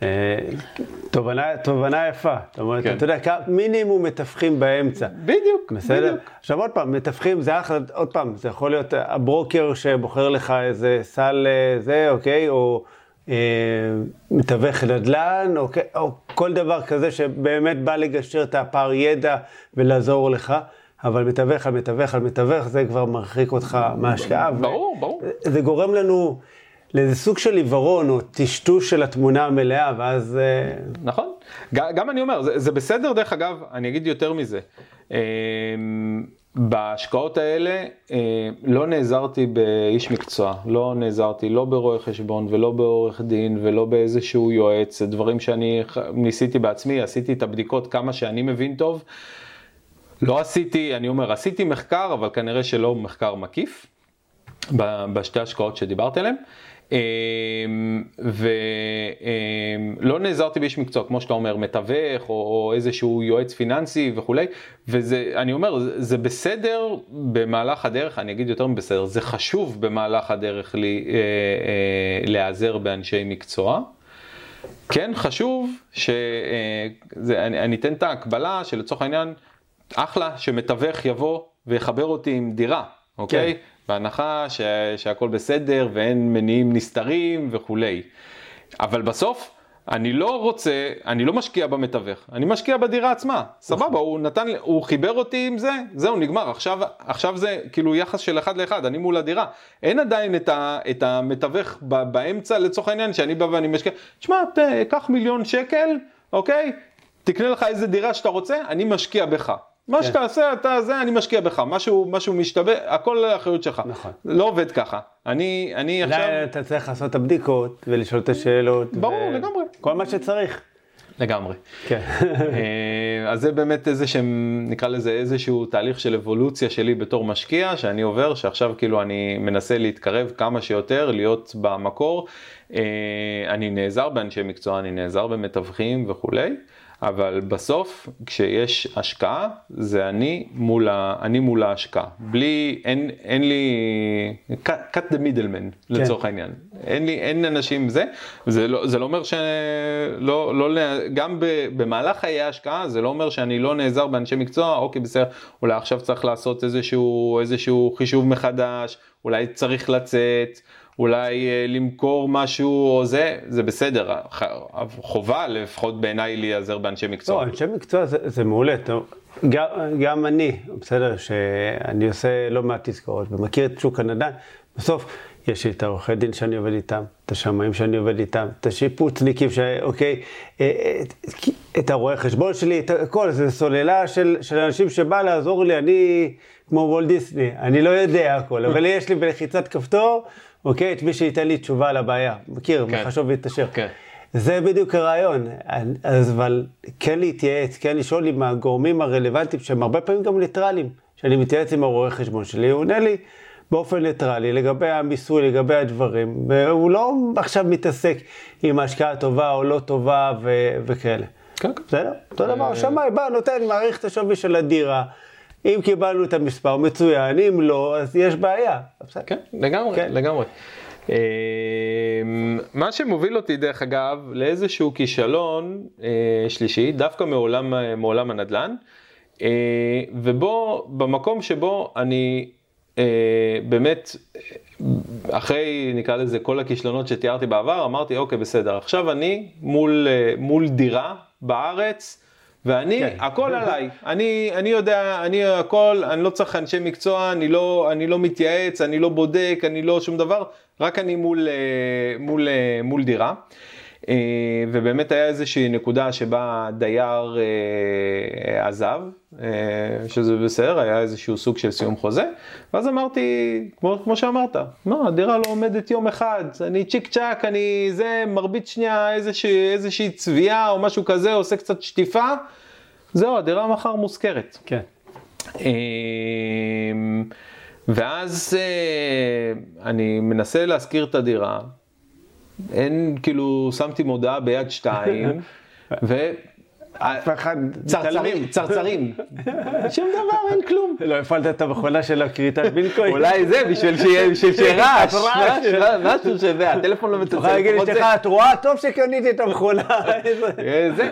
תובנה יפה, זאת אומרת, אתה יודע, מינימום מתווכים באמצע. בדיוק, בסדר? עכשיו עוד פעם, מתווכים, זה אחלה, עוד פעם, זה יכול להיות הברוקר שבוחר לך איזה סל זה, אוקיי, או מתווך נדל"ן, או כל דבר כזה שבאמת בא לגשר את הפער ידע ולעזור לך, אבל מתווך על מתווך על מתווך, זה כבר מרחיק אותך מההשקעה. ברור. זה גורם לנו לאיזה סוג של עיוורון או טשטוש של התמונה המלאה, ואז... נכון. גם אני אומר, זה בסדר דרך אגב, אני אגיד יותר מזה. בהשקעות האלה לא נעזרתי באיש מקצוע, לא נעזרתי לא ברואי חשבון ולא בעורך דין ולא באיזשהו יועץ, דברים שאני ניסיתי בעצמי, עשיתי את הבדיקות כמה שאני מבין טוב. לא עשיתי, אני אומר, עשיתי מחקר, אבל כנראה שלא מחקר מקיף, בשתי השקעות שדיברתי עליהן. ולא נעזרתי באיש מקצוע, כמו שאתה אומר, מתווך או איזשהו יועץ פיננסי וכולי, וזה, אני אומר, זה בסדר במהלך הדרך, אני אגיד יותר מבסדר, זה חשוב במהלך הדרך להיעזר באנשי מקצוע. כן, חשוב אני אתן את ההקבלה שלצורך העניין, אחלה שמתווך יבוא ויחבר אותי עם דירה, אוקיי? כן. בהנחה שהכל בסדר ואין מניעים נסתרים וכולי. אבל בסוף אני לא משקיע במתווך, אני משקיע בדירה עצמה. סבבה, הוא חיבר אותי עם זה, זהו נגמר. עכשיו זה כאילו יחס של אחד לאחד, אני מול הדירה. אין עדיין את המתווך באמצע לצורך העניין שאני בא ואני משקיע. תשמע, קח 1,000,000 שקל, אוקיי? תקנה לך איזה דירה שאתה רוצה, אני משקיע בך. מה שתעשה, אני משקיע בך, משהו משתבא, הכל האחריות שלך. נכון. לא עובד ככה. אני עכשיו... אתה צריך לעשות את הבדיקות ולשאול את השאלות. ברור, לגמרי. כל מה שצריך. לגמרי. כן. אז זה באמת נקרא לזה איזשהו תהליך של אבולוציה שלי בתור משקיע, שאני עובר, שעכשיו כאילו אני מנסה להתקרב כמה שיותר, להיות במקור. אני נעזר באנשי מקצוע, אני נעזר במתווכים וכולי. אבל בסוף, כשיש השקעה, זה אני מול ההשקעה. אין לי, cut the middleman, לצורך העניין. אין אנשים זה, זה לא אומר גם במהלך חיי ההשקעה, זה לא אומר שאני לא נעזר באנשי מקצוע, אוקיי, בסדר, אולי עכשיו צריך לעשות איזשהו חישוב מחדש, אולי צריך לצאת, אולי למכור משהו או זה בסדר, חובה לפחות בעיניי להיעזר באנשי מקצוע. לא, אנשי מקצוע זה מעולה, גם אני, בסדר, שאני עושה לא מעט תזכורות ומכיר את שוק הנדל"ן, בסוף יש לי את העורכי דין שאני עובד איתם, את השמאים שאני עובד איתם, את השיפוצניקים, אוקיי, את הרואה חשבון שלי, את הכל, זה סוללה של אנשים שבא לעזור לי, אני כמו וולט דיסני, אני לא יודע הכל, אבל יש לי בלחיצת כפתור, אוקיי, את מי שייתן לי תשובה על הבעיה, מכיר, חשוב להתאשר. זה בדיוק הרעיון, אבל כן להתייעץ, כן לשאול עם הגורמים הרלוונטיים, שהם הרבה פעמים גם ליטרליים, שאני מתייעץ עם הרואה חשבון שלי, הוא עונה לי באופן ליטרלי, לגבי המיסוי, לגבי הדברים, והוא לא עכשיו מתעסק עם ההשקעה טובה או לא טובה וכאלה. כן. בסדר? אותו דבר, שמאי בא, נותן, מעריך את השווי של הדירה, אם קיבלנו את המספר מצוין, אם לא, אז יש בעיה. כן, לגמרי. מה שמוביל אותי דרך אגב לאיזשהו כישלון שלישי, דווקא מעולם הנדל"ן, ובו, במקום שבו אני באמת, אחרי נקרא לזה כל הכישלונות שתיארתי בעבר, אמרתי אוקיי בסדר, עכשיו אני מול דירה בארץ, ואני, הכל עליי, אני יודע, אני הכל, אני לא צריך אנשי מקצוע, אני לא מתייעץ, אני לא בודק, אני לא שום דבר, רק אני מול דירה. ובאמת היה איזושהי נקודה שבה דייר עזב, שזה בסדר, היה איזשהו סוג של סיום חוזה, ואז אמרתי, כמו שאמרת, מה, הדירה לא עומדת יום אחד, אני צ'יק צ'ק, אני זה, מרבית שנייה איזושהי צביעה או משהו כזה, עושה קצת שטיפה, זהו, הדירה מחר מוזכרת. כן. ואז אני מנסה להזכיר את הדירה, אין, כאילו, שמתי מודעה ביד 2, צרצרים, שום דבר, אין כלום. לא הפעלת את המכונה של הקריטת בינקוין? אולי זה, בשביל שרעש, משהו שזה, הטלפון לא מצלצל. תוכל להגיד לך, את רואה טוב שקניתי את המכונה. זה.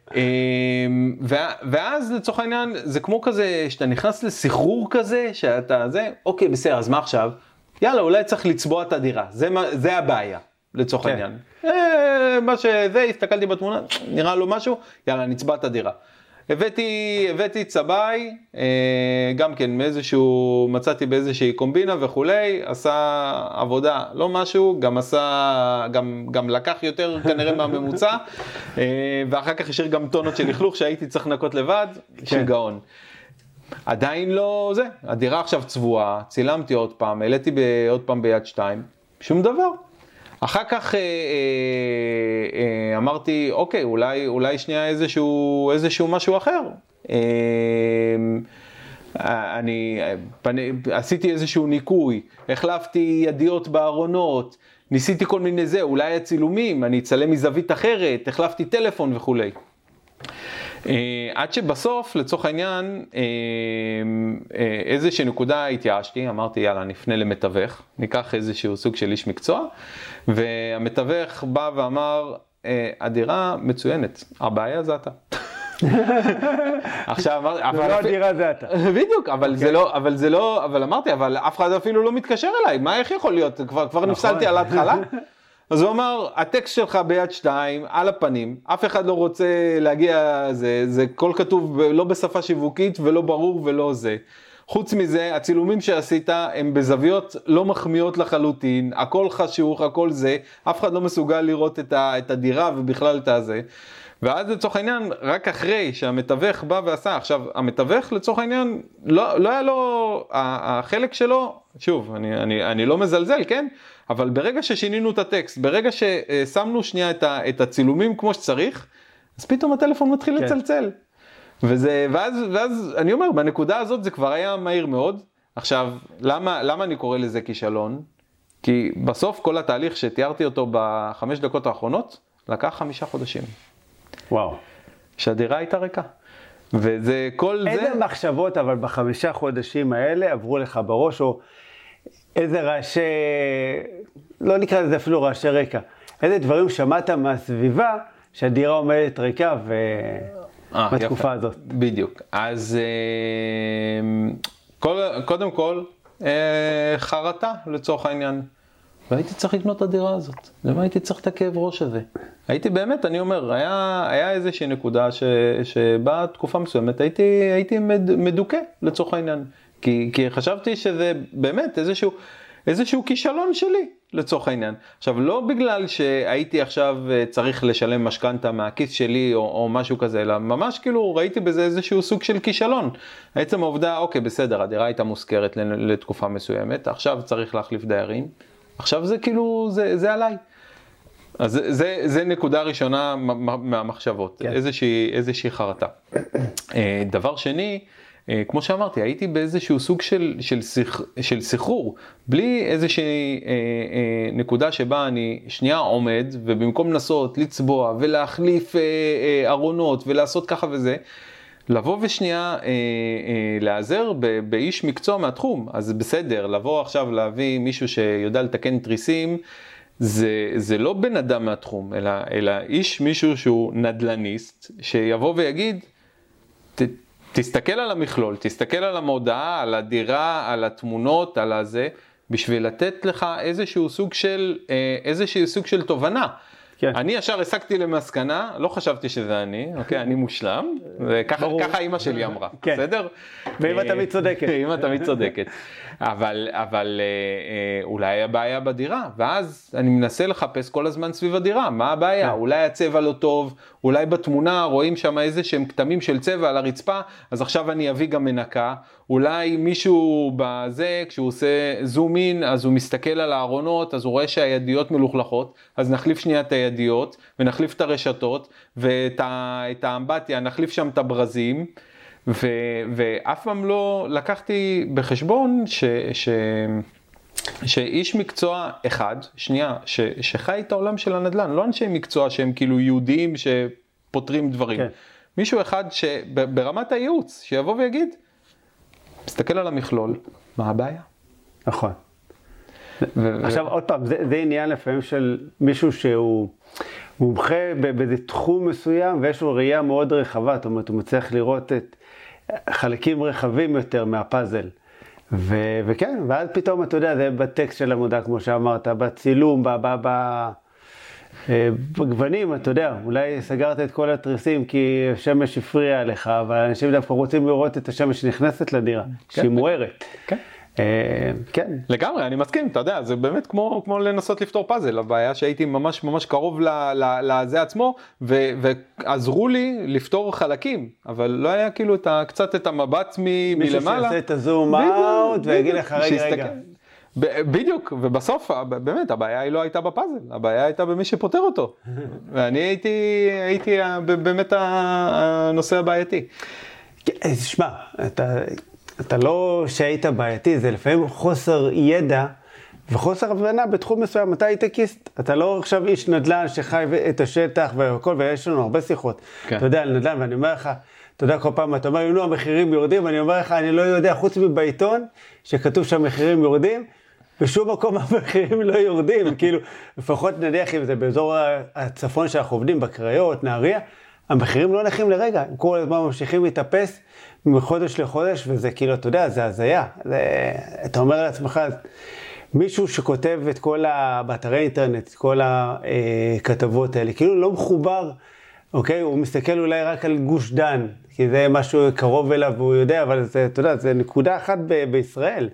ואז לצורך העניין, זה כמו כזה, שאתה נכנס לסחרור כזה, שאתה זה, אוקיי, בסדר, אז מה עכשיו? יאללה, אולי צריך לצבוע את הדירה, זה הבעיה. לצורך העניין. מה שזה, הסתכלתי בתמונה, נראה לו משהו, יאללה, נצבע את הדירה. הבאתי צבאי, גם כן מצאתי באיזושהי קומבינה וכולי, עשה עבודה, לא משהו, גם לקח יותר כנראה מהממוצע, ואחר כך השאיר גם טונות של לכלוך שהייתי צריך לנקות לבד, שיגעון. עדיין לא זה, הדירה עכשיו צבועה, צילמתי עוד פעם, העליתי עוד פעם ביד 2, שום דבר. אחר כך אמרתי, אוקיי, אולי שנייה איזשהו משהו אחר. אני עשיתי איזשהו ניקוי, החלפתי ידיות בארונות, ניסיתי כל מיני זה, אולי הצילומים, אני אצלם מזווית אחרת, החלפתי טלפון וכולי. עד שבסוף, לצורך העניין, איזושהי נקודה התייאשתי, אמרתי יאללה נפנה למתווך, ניקח איזשהו סוג של איש מקצוע, והמתווך בא ואמר, הדירה מצוינת, הבעיה זה אתה. עכשיו אמרתי, זה לא הדירה זה אתה. בדיוק, אבל אמרתי, אבל אף אחד אפילו לא מתקשר אליי, מה איך יכול להיות, כבר נפסלתי על ההתחלה? אז הוא אמר, הטקסט שלך ביד 2, על הפנים, אף אחד לא רוצה להגיע, זה כל כתוב לא בשפה שיווקית ולא ברור ולא זה. חוץ מזה, הצילומים שעשית הם בזוויות לא מחמיאות לחלוטין, הכל חשוך, הכל זה, אף אחד לא מסוגל לראות את הדירה ובכלל את הזה. ואז לצורך העניין, רק אחרי שהמתווך בא ועשה, עכשיו, המתווך לצורך העניין, לא היה לו, החלק שלו, שוב, אני לא מזלזל, כן? אבל ברגע ששינינו את הטקסט, ברגע ששמנו שנייה את הצילומים כמו שצריך, אז פתאום הטלפון מתחיל לצלצל. ואז אני אומר, בנקודה הזאת זה כבר היה מהיר מאוד. עכשיו, למה אני קורא לזה כישלון? כי בסוף כל התהליך שתיארתי אותו ב5 דקות האחרונות, לקח 5 חודשים. וואו. שהדירה הייתה ריקה. וזה כל זה... איזה מחשבות אבל ב5 חודשים האלה עברו לך בראש, או איזה רעשי, לא נקרא לזה אפילו רעשי רקע, איזה דברים שמעת מהסביבה שהדירה עומדת ריקה בתקופה הזאת? בדיוק. אז קודם כל, חרטה לצורך העניין. והייתי צריך לקנות את הדירה הזאת. למה הייתי צריך את הכאב ראש הזה? הייתי באמת, אני אומר, היה איזושהי נקודה שבה תקופה מסוימת הייתי מדוכא לצורך העניין. כי חשבתי שזה באמת איזשהו כישלון שלי לצורך העניין. עכשיו, לא בגלל שהייתי עכשיו צריך לשלם משכנתה מהכיס שלי או משהו כזה, אלא ממש כאילו ראיתי בזה איזשהו סוג של כישלון. בעצם העובדה, אוקיי, בסדר, הדירה הייתה מוזכרת לתקופה מסוימת, עכשיו צריך להחליף דיירים, עכשיו זה כאילו, זה עליי. אז זה נקודה ראשונה מהמחשבות, כן. איזושהי חרטה. דבר שני, כמו שאמרתי, הייתי באיזשהו סוג של סחרור, בלי איזושהי נקודה שבה אני שנייה עומד, ובמקום לנסות לצבוע ולהחליף ארונות ולעשות ככה וזה, לבוא ושנייה לעזר באיש מקצוע מהתחום. אז בסדר, לבוא עכשיו להביא מישהו שיודע לתקן תריסים, זה לא בן אדם מהתחום, אלא מישהו שהוא נדלניסט, שיבוא ויגיד, תסתכל על המכלול, תסתכל על המודעה, על הדירה, על התמונות, על הזה, בשביל לתת לך איזשהו סוג של תובנה. כן. אני ישר הסקתי למסקנה, לא חשבתי שזה אני, אוקיי, אני מושלם, וככה אמא שלי אמרה, כן. בסדר? ואמא תמיד צודקת. אמא תמיד צודקת. אבל אולי הבעיה בדירה, ואז אני מנסה לחפש כל הזמן סביב הדירה, מה הבעיה? כן. אולי הצבע לא טוב, אולי בתמונה רואים שם איזה שהם כתמים של צבע על הרצפה, אז עכשיו אני אביא גם מנקה, אולי מישהו בזה, כשהוא עושה זום אין, אז הוא מסתכל על הארונות, אז הוא רואה שהידיות מלוכלכות, אז נחליף שנייה את הידיות, ונחליף את הרשתות, ואת האמבטיה, נחליף שם את הברזים, ואף פעם לא לקחתי בחשבון שאיש מקצוע אחד, שנייה, שחי את העולם של הנדל"ן, לא אנשי מקצוע שהם כאילו יהודים שפותרים דברים. כן. מישהו אחד שברמת הייעוץ, שיבוא ויגיד, מסתכל על המכלול, מה הבעיה? נכון. עכשיו עוד פעם, זה עניין לפעמים של מישהו שהוא מומחה באיזה תחום מסוים, ויש לו ראייה מאוד רחבה, זאת אומרת, הוא מצליח לראות את חלקים רחבים יותר מהפאזל. וכן, ואז פתאום, אתה יודע, זה בטקסט של המודעה, כמו שאמרת, בצילום, בגוונים, אתה יודע, אולי סגרת את כל התריסים כי השמש הפריעה לך, אבל אנשים דווקא רוצים לראות את השמש שנכנסת לדירה, שהיא מוארת. כן. כן. לגמרי, אני מסכים, אתה יודע, זה באמת כמו לנסות לפתור פאזל, הבעיה שהייתי ממש קרוב לזה עצמו, ועזרו לי לפתור חלקים, אבל לא היה כאילו קצת את המבט מלמעלה. מישהו שיעשה את הזום אאוט ויגיד לך רגע. בדיוק, ובסוף באמת הבעיה היא לא הייתה בפאזל, הבעיה הייתה במי שפותר אותו. ואני הייתי באמת הנושא הבעייתי. שמע, אתה לא שהיית בעייתי, זה לפעמים חוסר ידע וחוסר הבנה בתחום מסוים, אתה הייטקיסט, אתה לא עכשיו איש נדל"ן שחי את השטח והכל, ויש לנו הרבה שיחות. כן. אתה יודע, על נדל"ן, ואני אומר לך, אתה יודע, כל פעם אתה אומר, המחירים יורדים, אני אומר לך, אני לא יודע, חוץ מבעיתון, שכתוב שהמחירים יורדים, בשום מקום המחירים לא יורדים, כאילו, לפחות נניח אם זה באזור הצפון שאנחנו עובדים, בקריות, נהריה, המחירים לא נחים לרגע, הם כל הזמן ממשיכים להתאפס מחודש לחודש, וזה כאילו, אתה יודע, זה הזיה. אתה אומר לעצמך, מישהו שכותב את כל באתרי אינטרנט, כל הכתבות האלה, כאילו לא מחובר, אוקיי? הוא מסתכל אולי רק על גוש דן, כי זה משהו קרוב אליו והוא יודע, אבל זה, אתה יודע, זה נקודה אחת בישראל.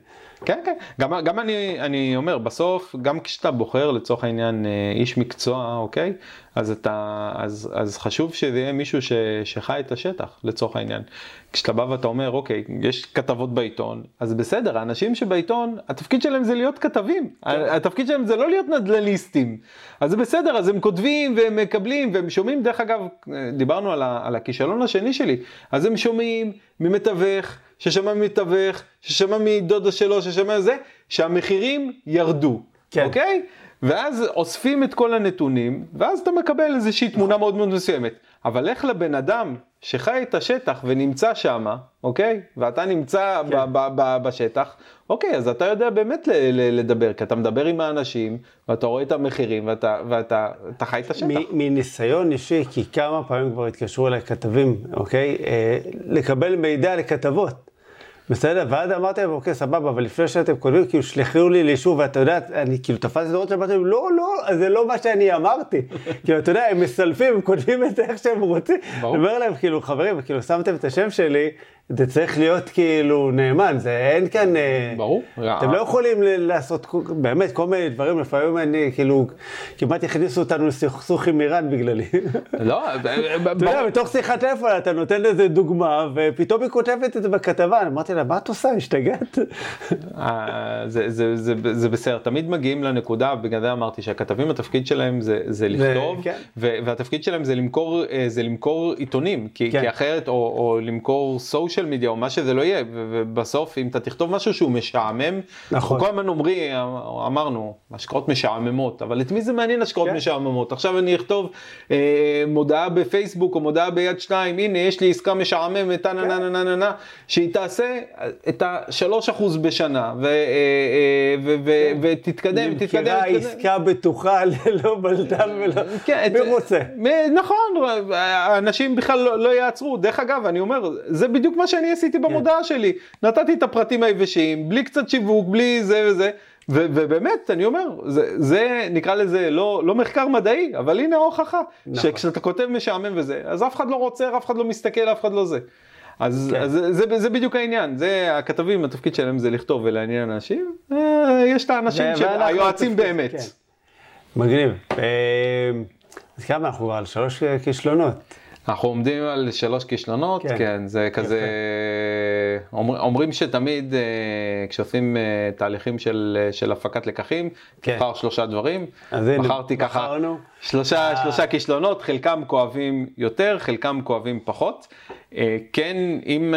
כן, כן. גם אני אומר, בסוף, גם כשאתה בוחר לצורך העניין איש מקצוע, אוקיי? אז חשוב שזה יהיה מישהו שחי את השטח, לצורך העניין. כשאתה בא ואתה אומר, אוקיי, יש כתבות בעיתון, אז בסדר, האנשים שבעיתון, התפקיד שלהם זה להיות כתבים. התפקיד שלהם זה לא להיות נדל"ניסטים. אז זה בסדר, אז הם כותבים והם מקבלים והם שומעים, דרך אגב, דיברנו על הכישלון השני שלי, אז הם שומעים ממתווך, ששמע מתווך, ששמע מדודה שלו, ששמע זה, שהמחירים ירדו, כן. אוקיי? ואז אוספים את כל הנתונים, ואז אתה מקבל איזושהי תמונה מאוד מאוד מסוימת. אבל איך לבן אדם שחי את השטח ונמצא שם, אוקיי? ואתה נמצא כן. בשטח, אוקיי, אז אתה יודע באמת לדבר, כי אתה מדבר עם האנשים, ואתה רואה את המחירים, ואתה חי את השטח. מניסיון אישי, כי כמה פעמים כבר התקשרו אליי כתבים, אוקיי? לקבל מידע לכתבות. בסדר, ואז אמרתי להם, אוקיי, סבבה, אבל לפני שאתם כותבים, כאילו, שלחו לי לאישור, ואתה יודע, אני כאילו תפסתי את הראש שלהם, אמרתי להם, לא, זה לא מה שאני אמרתי. כאילו, אתה יודע, הם מסלפים, הם כותבים את זה איך שהם רוצים. אני אומר להם, כאילו, חברים, כאילו, שמתם את השם שלי, זה צריך להיות כאילו נאמן, זה אין כאן... ברור. אתם לא יכולים לעשות באמת כל מיני דברים, לפעמים אני כאילו, כמעט הכניסו אותנו לסכסוך עם איראן בגללי. לא, אתה יודע, בתוך שיחת טלפון אתה נותן לזה דוגמה, ופתאום היא כותבת את זה בכתבה, אמרתי לה, מה את עושה? השתגעת? זה בסדר, תמיד מגיעים לנקודה, בגלל זה אמרתי שהכתבים, התפקיד שלהם זה לכתוב, והתפקיד שלהם זה למכור עיתונים, כי אחרת, או למכור סושיאל מדיה, או מה שזה לא יהיה, ובסוף, אם אתה תכתוב משהו שהוא משעמם, נכון. כל הזמן אמרנו, השקעות משעממות, אבל את מי זה מעניין השקעות משעממות? עכשיו אני אכתוב מודעה בפייסבוק, או מודעה ביד 2, הנה, יש לי עסקה משעממת, שהיא תעשה את ה3% בשנה, ותתקדם, מכירה עסקה בטוחה, ללא בלטם ולא... מי רוצה? נכון, האנשים בכלל לא יעצרו. דרך אגב, אני אומר, זה בדיוק מה שאני עשיתי במודעה שלי. נתתי את הפרטים היבשים, בלי קצת שיווק, בלי זה וזה. ובאמת, אני אומר, זה נקרא לזה לא מחקר מדעי, אבל הנה ההוכחה, שכשאתה כותב משעמם וזה, אז אף אחד לא רוצה, אף אחד לא מסתכל, אף אחד לא זה. אז זה בדיוק העניין, זה הכתבים, התפקיד שלהם זה לכתוב ולעניין אנשים, יש את האנשים היועצים באמת. מגניב. אז כמה אנחנו כבר על 3 כישלונות? אנחנו עומדים על 3 כישלונות, כן, זה כזה, אומרים שתמיד כשעושים תהליכים של הפקת לקחים, תבחר 3 דברים, בחרתי ככה 3 כישלונות, חלקם כואבים יותר, חלקם כואבים פחות. כן, אם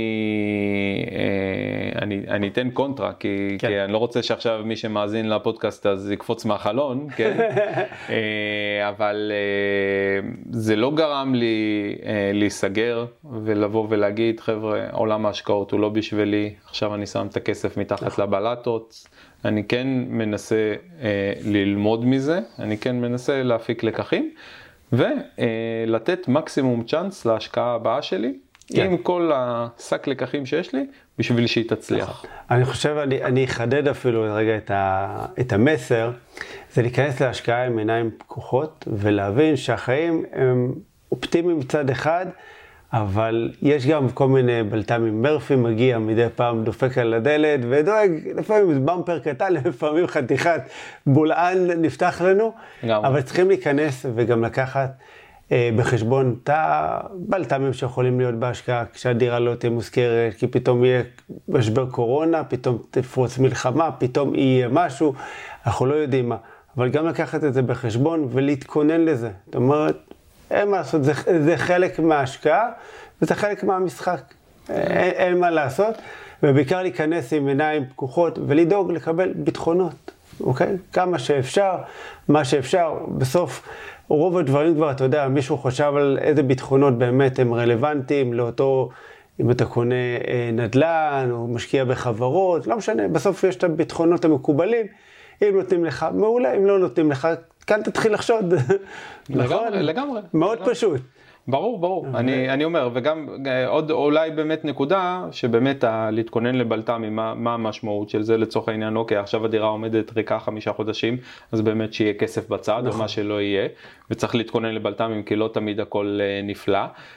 אני אתן קונטרה, כי אני לא רוצה שעכשיו מי שמאזין לפודקאסט אז יקפוץ מהחלון, כן? אבל זה לא גרם לי להיסגר ולבוא ולהגיד, חבר'ה, עולם ההשקעות הוא לא בשבילי, עכשיו אני שם את הכסף מתחת לבלטות, אני כן מנסה ללמוד מזה, אני כן מנסה להפיק לקחים, ולתת מקסימום צ'אנס להשקעה הבאה שלי, עם כל השק לקחים שיש לי, בשביל שהיא תצליח. אני חושב, אני אחדד אפילו רגע את המסר, זה להיכנס להשקעה עם עיניים פקוחות, ולהבין שהחיים הם אופטימיים מצד אחד, אבל יש גם כל מיני בלת"מים. מרפי מגיע מדי פעם, דופק על הדלת, ודואג, לפעמים במפר קטן, לפעמים חתיכת בולען נפתח לנו, אבל צריכים להיכנס וגם לקחת בחשבון את הבלת"מים שיכולים להיות בהשקעה, כשהדירה לא תהיה מוזכרת, כי פתאום יהיה משבר קורונה, פתאום תפרוץ מלחמה, פתאום יהיה משהו, אנחנו לא יודעים מה. אבל גם לקחת את זה בחשבון ולהתכונן לזה. זאת אומרת, אין מה לעשות, זה חלק מההשקעה, וזה חלק מהמשחק. אין מה לעשות, ובעיקר להיכנס עם עיניים פקוחות, ולדאוג לקבל ביטחונות, אוקיי? כמה שאפשר, מה שאפשר. בסוף, רוב הדברים כבר, אתה יודע, מישהו חושב על איזה ביטחונות באמת הם רלוונטיים לאותו, אם אתה קונה נדל"ן, או משקיע בחברות, לא משנה, בסוף יש את הביטחונות המקובלים, אם נותנים לך, מעולה, אם לא נותנים לך, כאן תתחיל לחשוד. לגמרי. מאוד פשוט. ברור. אני אומר, וגם עוד אולי באמת נקודה, שבאמת להתכונן לבלת"מים, מה המשמעות של זה לצורך העניין, אוקיי, עכשיו הדירה עומדת ריקה 5 חודשים, אז באמת שיהיה כסף בצד, או מה שלא יהיה, וצריך להתכונן לבלת"מים, כי לא תמיד הכל נפלא,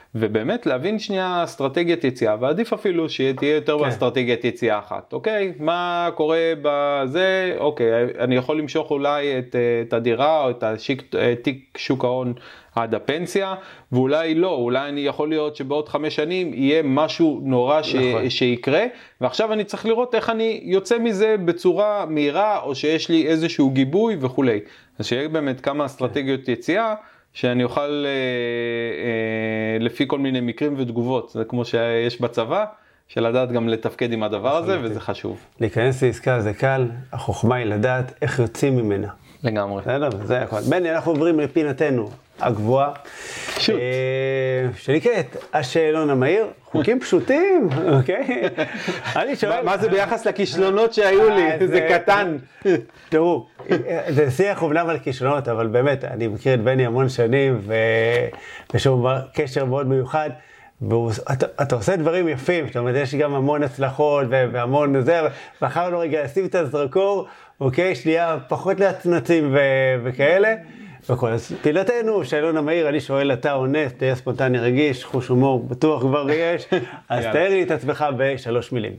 ובאמת להבין שנייה אסטרטגיית יציאה, ועדיף אפילו שתהיה יותר באסטרטגיית יציאה אחת, אוקיי? מה קורה בזה? אוקיי, אני יכול למשוך אולי את הדירה או את תיק שוק ההון עד הפנסיה, ואולי לא, אולי אני יכול להיות שבעוד 5 שנים יהיה משהו נורא שיקרה, ועכשיו אני צריך לראות איך אני יוצא מזה בצורה מהירה, או שיש לי איזשהו גיבוי וכולי. אז שיהיה באמת כמה אסטרטגיות יציאה, שאני אוכל לפי כל מיני מקרים ותגובות, זה כמו שיש בצבא, של לדעת גם לתפקד עם הדבר הזה, וזה חשוב. להיכנס לעסקה זה קל, החוכמה היא לדעת איך יוצאים ממנה. לגמרי. זה הכל. בני, אנחנו עוברים לפינתנו הגבוהה. שוט. שנקראת השאלון המהיר, חוקים פשוטים, אוקיי? אני שואל... מה זה ביחס לכישלונות שהיו לי? זה קטן. תראו, זה שיח אומנם על כישלונות, אבל באמת, אני מכיר את בני המון שנים, ויש לו קשר מאוד מיוחד, ואתה עושה דברים יפים, זאת אומרת, יש גם המון הצלחות והמון זה, ואחר לו רגע, לשים את הזרקור, אוקיי, שנייה, פחות להצנצים וכאלה, אז פילתנו, שאלון המהיר, אני שואל, אתה עונה, תהיה ספונטני רגיש, חוש הומור, בטוח כבר יש, אז תאר לי את עצמך ב3 מילים.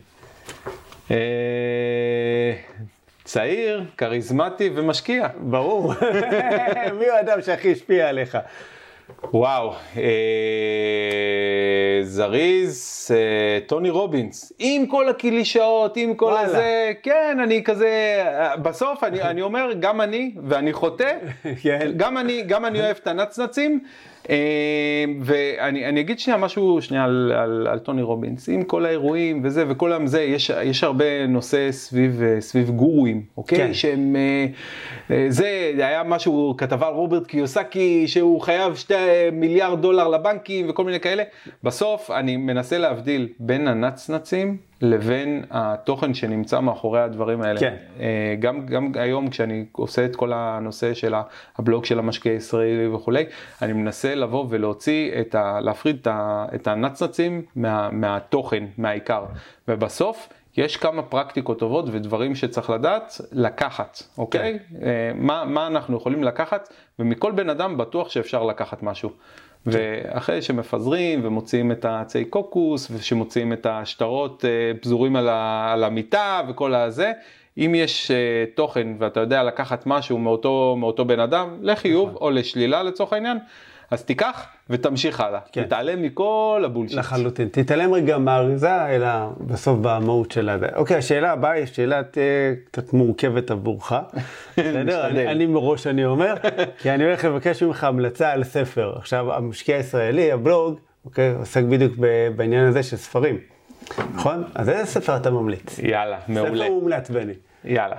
צעיר, כריזמטי ומשקיע. ברור. מי הוא האדם שהכי השפיע עליך? וואו, זריז, טוני רובינס, עם כל הקלישאות, עם כל הזה, כן, אני כזה, בסוף אני אומר, גם אני, ואני חוטא, גם אני אוהב את הנצנצים, ואני אגיד שנייה משהו שנייה על טוני רובינס, עם כל האירועים וזה, וכל העם זה, יש הרבה נושא סביב גורואים, אוקיי? שהם, זה היה משהו, כתבה על רוברט קיוסקי, שהוא חייב $2 מיליארד לבנקים וכל מיני כאלה. בסוף אני מנסה להבדיל בין הנצנצים לבין התוכן שנמצא מאחורי הדברים האלה. כן. גם היום כשאני עושה את כל הנושא של הבלוג של המשקיע הישראלי וכולי, אני מנסה לבוא ולהוציא להפריד את הנצנצים מהתוכן, מהעיקר. ובסוף יש כמה פרקטיקות טובות ודברים שצריך לדעת לקחת, אוקיי? מה אנחנו יכולים לקחת, ומכל בן אדם בטוח שאפשר לקחת משהו. ואחרי שמפזרים ומוציאים את העצי קוקוס, ושמוציאים את השטרות פזורים על המיטה וכל הזה, אם יש תוכן ואתה יודע לקחת משהו מאותו בן אדם, לחיוב או לשלילה לצורך העניין, אז תיקח ותמשיך הלאה. תתעלם מכל הבולשיט. לחלוטין. תתעלם רגע מהאריזה, אלא בסוף במהות שלה. אוקיי, השאלה הבאה היא שאלה קצת מורכבת עבורך. אני מראש אני אומר, כי אני הולך לבקש ממך המלצה על ספר. עכשיו, המשקיע הישראלי, הבלוג, אוקיי, עוסק בדיוק בעניין הזה של ספרים. נכון? אז איזה ספר אתה ממליץ? יאללה, מעולה. ספר מומלץ בני. יאללה.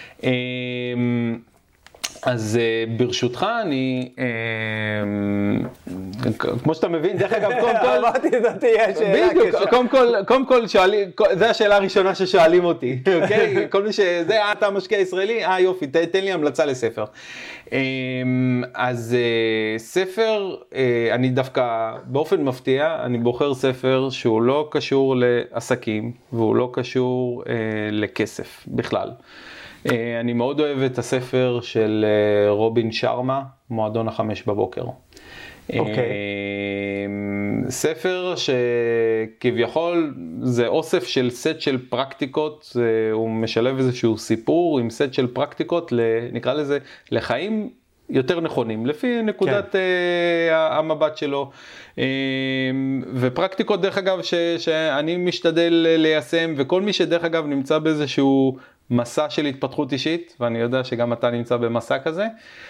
אז ברשותך אני, כמו שאתה מבין, דרך אגב, קודם כל, זה השאלה הראשונה ששואלים אותי, אוקיי? כל מי שזה, אתה המשקיע הישראלי, יופי, תן לי המלצה לספר. אז ספר, אני דווקא באופן מפתיע, אני בוחר ספר שהוא לא קשור לעסקים, והוא לא קשור לכסף בכלל. אני מאוד אוהב את הספר של רובין שרמה, מועדון 5 בבוקר. ספר שכביכול זה אוסף של סט של פרקטיקות, הוא משלב איזשהו סיפור עם סט של פרקטיקות, נקרא לזה, לחיים יותר נכונים, לפי נקודת המבט שלו. ופרקטיקות דרך אגב שאני משתדל ליישם, וכל מי שדרך אגב נמצא באיזשהו מסע של התפתחות אישית, ואני יודע שגם אתה נמצא במסע כזה,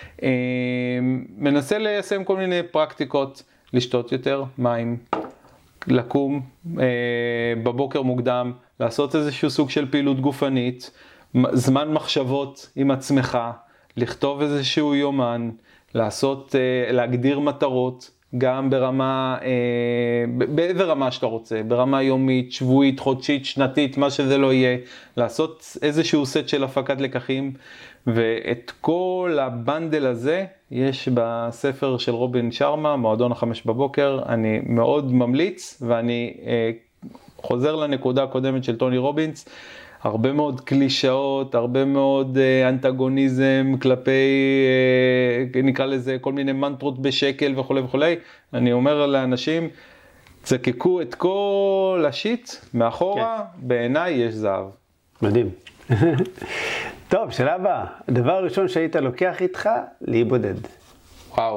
מנסה ליישם כל מיני פרקטיקות, לשתות יותר מים, לקום בבוקר מוקדם, לעשות איזשהו סוג של פעילות גופנית, זמן מחשבות עם עצמך, לכתוב איזשהו יומן, להגדיר מטרות, גם ברמה, באיזה רמה שאתה רוצה, ברמה יומית, שבועית, חודשית, שנתית, מה שזה לא יהיה, לעשות איזשהו סט של הפקת לקחים, ואת כל הבנדל הזה יש בספר של רובין שרמה, מועדון 5 בבוקר, אני מאוד ממליץ, ואני חוזר לנקודה הקודמת של טוני רובינס, הרבה מאוד קלישאות, הרבה מאוד אנטגוניזם כלפי, נקרא לזה, כל מיני מנטרות בשקל וכו' וכו'. אני אומר לאנשים, צקקו את כל השיט מאחורה, בעיניי יש זהב. מדהים. טוב, שאלה הבאה. הדבר הראשון שהיית לוקח איתך, לאי בודד. וואו.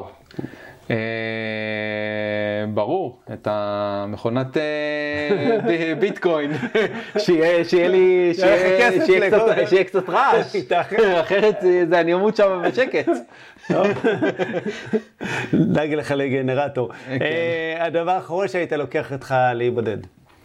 ברור, את המכונת ביטקוין, שיהיה לי, שיהיה קצת רעש, אחרת אני אמות שם בשקט. דאג לך לגנרטור. הדבר האחרון שהיית לוקח איתך לאי בודד.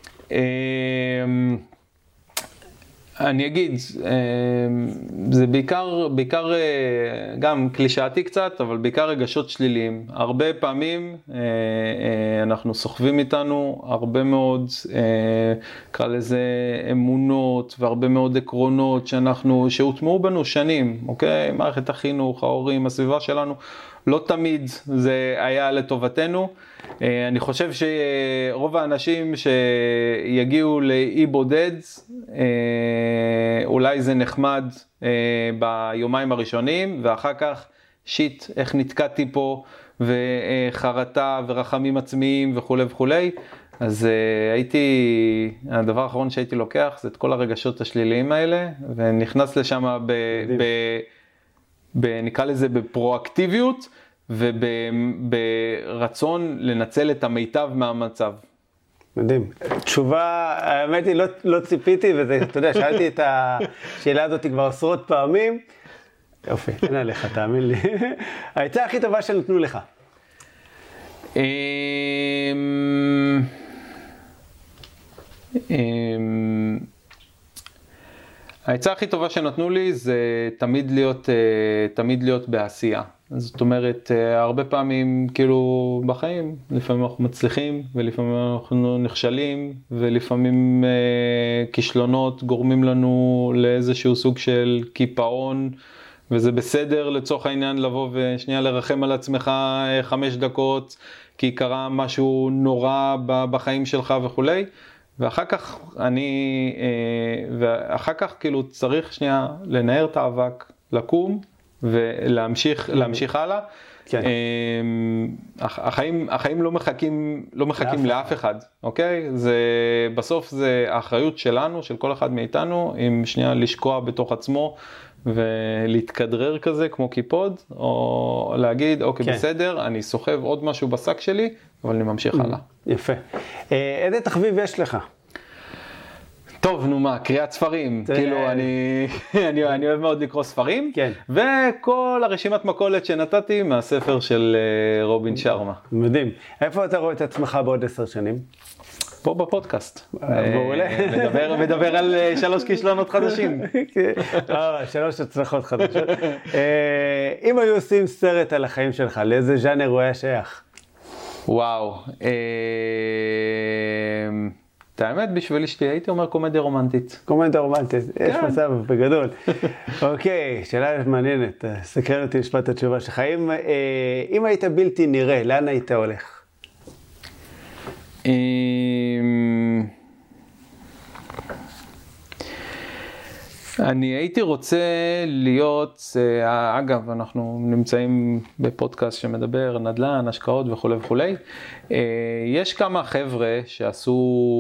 אני אגיד, זה בעיקר גם קלישאתי קצת, אבל בעיקר רגשות שליליים. הרבה פעמים אנחנו סוחבים איתנו הרבה מאוד, קרא לזה אמונות והרבה מאוד עקרונות שהוטמעו בנו שנים, אוקיי? מערכת החינוך, ההורים, הסביבה שלנו, לא תמיד זה היה לטובתנו. אני חושב שרוב האנשים שיגיעו לאי בודד, אולי זה נחמד ביומיים הראשונים, ואחר כך שיט, איך נתקעתי וחרטה ורחמים עצמיים וכו' וכו'. אז הדבר האחרון שהייתי לוקח זה את כל הרגשות השליליים האלה, ונכנס לשם נקרא לזה בפרואקטיביות, וברצון לנצל את המיטב מהמצב. מדהים. תשובה, האמת היא, לא ציפיתי, וזה, אתה יודע, שאלתי את השאלה הזאת כבר עשרות פעמים. יופי, אין עליך, תאמין לי. העצה הכי טובה שנתנו לך. העצה הכי טובה שנתנו לי זה תמיד להיות בעשייה. זאת אומרת, הרבה פעמים כאילו בחיים, לפעמים אנחנו מצליחים ולפעמים אנחנו נכשלים, ולפעמים כישלונות גורמים לנו לאיזשהו סוג של קיפאון, וזה בסדר לצורך העניין לבוא ושנייה לרחם על עצמך 5 דקות, כי קרה משהו נורא בחיים שלך וכולי. ואחר כך כאילו צריך שנייה לנער את האבק, לקום ולהמשיך הלאה. כן. החיים לא מחכים לאף אחד, אוקיי? בסוף זה האחריות שלנו, של כל אחד מאיתנו, אם שנייה לשקוע בתוך עצמו ולהתכדרר כזה כמו קיפוד, או להגיד, אוקיי, כן. בסדר, אני סוחב עוד משהו בשק שלי, אבל אני ממשיך הלאה. יפה. איזה תחביב יש לך? טוב, נו מה, קריאת ספרים, כאילו אני אוהב מאוד לקרוא ספרים, כן. וכל הרשימת מכולת שנתתי מהספר של רובין שרמה. מדהים. איפה אתה רואה את עצמך בעוד 10 שנים? פה בפודקאסט. מעולה. מדבר על 3 כישלונות חדשים. 3 הצלחות חדשות. אם היו עושים סרט על החיים שלך, לאיזה ז'אנר הוא היה שייך? וואו. האמת, בשביל אשתי, הייתי אומר קומדיה רומנטית. קומדיה רומנטית, יש מצב בגדול. אוקיי, שאלה מעניינת, סקרן אותי לשמוע את התשובה שלך. אם היית בלתי נראה, לאן היית הולך? אני הייתי רוצה להיות, אגב, אנחנו נמצאים בפודקאסט שמדבר נדל"ן, השקעות וכו' וכו'. יש כמה חבר'ה שעשו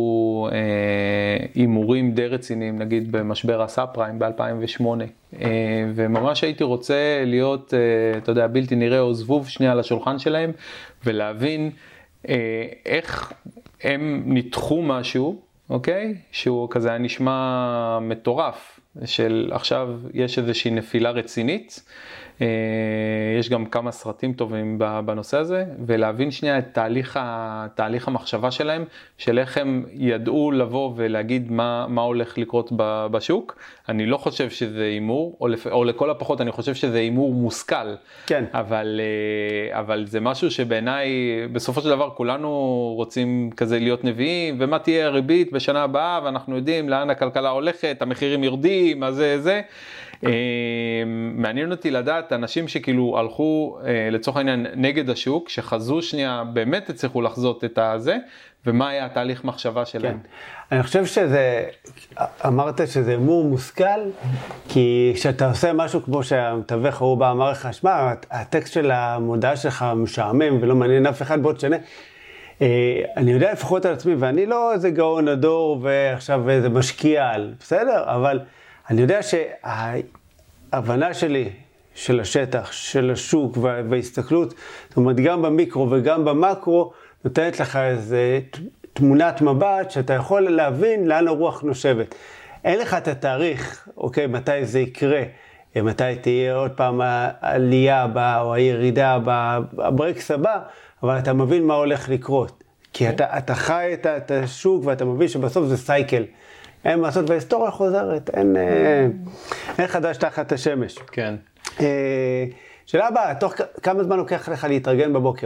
אימורים די רציניים, נגיד במשבר הסאב-פריים ב-2008, וממש הייתי רוצה להיות, אתה יודע, בלתי נראה או זבוב שנייה על השולחן שלהם, ולהבין איך הם ניתחו משהו, אוקיי? שהוא כזה היה נשמע מטורף. של עכשיו יש איזושהי נפילה רצינית, יש גם כמה סרטים טובים בנושא הזה, ולהבין שנייה את תהליך המחשבה שלהם, של איך הם ידעו לבוא ולהגיד מה הולך לקרות בשוק. אני לא חושב שזה אימור, או לכל הפחות אני חושב שזה אימור מושכל, כן. אבל זה משהו שבעיניי בסופו של דבר כולנו רוצים כזה להיות נביאים, ומה תהיה הריבית בשנה הבאה, ואנחנו יודעים לאן הכלכלה הולכת, המחירים יורדים, מה זה. מעניין אותי לדעת אנשים שכאילו הלכו לצורך העניין נגד השוק, שחזו שנייה באמת הצליחו לחזות את הזה, ומה היה התהליך מחשבה שלהם. כן. אני חושב שזה, אמרת שזה אמור מושכל, כי כשאתה עושה משהו כמו שהמתווך הוא בא אמר לך, שמע, הטקסט של המודעה שלך משעמם ולא מעניין אף אחד בעוד שנה, אני יודע לפחות על עצמי, ואני לא איזה גאון הדור ועכשיו איזה משקיע על, בסדר? אבל אני יודע שההבנה שלי של השטח, של השוק וההסתכלות, זאת אומרת גם במיקרו וגם במקרו, נותנת לך איזה תמונת מבט שאתה יכול להבין לאן הרוח נושבת. אין לך את התאריך, אוקיי, מתי זה יקרה, מתי תהיה עוד פעם העלייה הבאה או הירידה הבאה, הברקס הבא, אבל אתה מבין מה הולך לקרות. כי אתה חי את השוק ואתה מבין שבסוף זה סייקל. אין מה לעשות, וההיסטוריה חוזרת, אין חדש תחת השמש. כן. שאלה הבאה, תוך כמה זמן לוקח לך להתארגן בבוקר?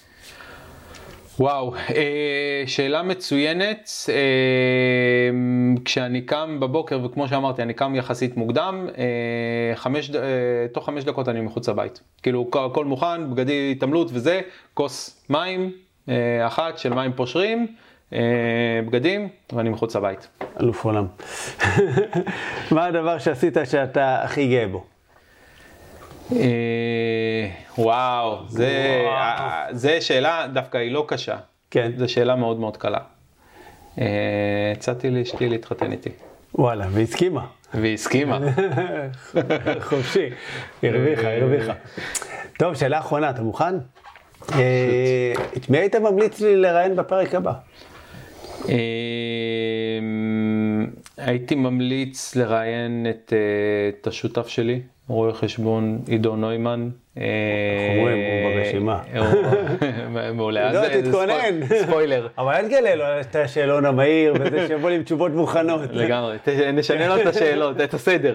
וואו, שאלה מצוינת. כשאני קם בבוקר, וכמו שאמרתי, אני קם יחסית מוקדם, תוך 5 דקות אני מחוץ לבית. כאילו, הכל מוכן, בגדי התעמלות וזה, כוס מים, אחת של מים פושרים, בגדים, ואני מחוץ לבית. אלוף עולם. מה הדבר שעשית שאתה הכי גאה בו? וואו, זה שאלה, דווקא היא לא קשה. כן. זו שאלה מאוד מאוד קלה. הצעתי לאשתי להתחתן איתי. וואלה, והסכימה. והסכימה. חופשי, הרוויחה. טוב, שאלה אחרונה, אתה מוכן? את מי היית ממליץ לי לראיין בפרק הבא? הייתי ממליץ לראיין את השותף שלי, רואה חשבון עידו נוימן. אומרים, הוא ברשימה. מעולה, לא, תתכונן. ספוילר. אבל אל תגלה לו את השאלון המהיר, וזה שיבוא לי עם תשובות מוכנות. לגמרי, נשנה לו את השאלות, את הסדר.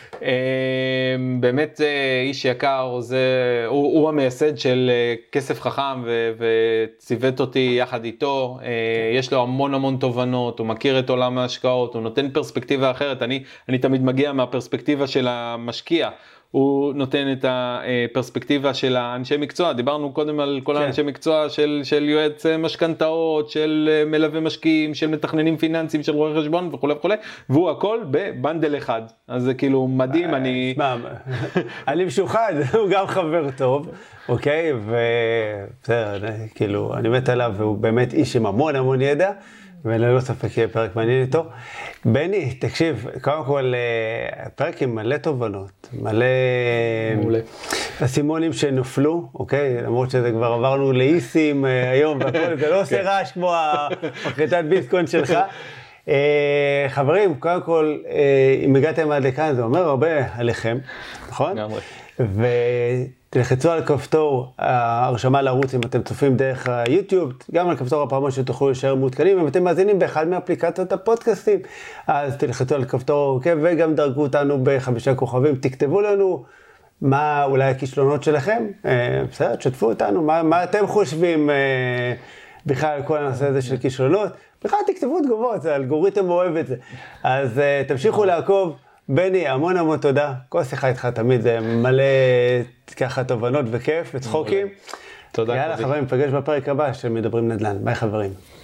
באמת איש יקר, הוא המייסד של כסף חכם, וציוות אותי יחד איתו. יש לו המון תובנות, הוא מכיר את עולם ההשקעות, הוא נותן פרספקטיבה אחרת. אני תמיד מגיע מהפרספקטיבה של המשקיע. הוא נותן את הפרספקטיבה של האנשי מקצוע, דיברנו קודם על כל האנשי מקצוע של יועץ משכנתאות, של מלווה משקיעים, של מתכננים פיננסיים, של רואי חשבון וכו' וכו', והוא הכל בבנדל אחד. אז זה כאילו מדהים, אני משוחד, הוא גם חבר טוב, אוקיי, ובסדר, כאילו, אני מת עליו, והוא באמת איש עם המון ידע, וללא ספק יהיה פרק מעניין איתו. בני, תקשיב, קודם כל, פרק עם מלא תובנות, מלא אסימונים שנופלו, אוקיי? למרות שזה כבר עברנו לאיסים היום, והכל, זה לא עושה רעש כמו המחרטת ביטקוין שלך. חברים, קודם כל, אם הגעתם עד לכאן, זה אומר הרבה עליכם, נכון? לגמרי. תלחצו על כפתור ההרשמה לערוץ אם אתם צופים דרך היוטיוב, גם על כפתור הפעמון שתוכלו להישאר מעודכנים, אם אתם מאזינים באחד מאפליקציות הפודקאסטים, אז תלחצו על כפתור, וגם דרגו אותנו ב5 כוכבים, תכתבו לנו מה אולי הכישלונות שלכם, בסדר, תשתפו אותנו, מה אתם חושבים בכלל על כל הנושא הזה של כישלונות, בכלל תכתבו תגובות, האלגוריתם אוהב את זה, אז תמשיכו לעקוב. בני, המון תודה. כל שיחה איתך תמיד זה מלא ככה תובנות וכיף וצחוקים. תודה. יאללה חברים, נפגש בפרק הבא של מדברים נדל"ן. ביי חברים.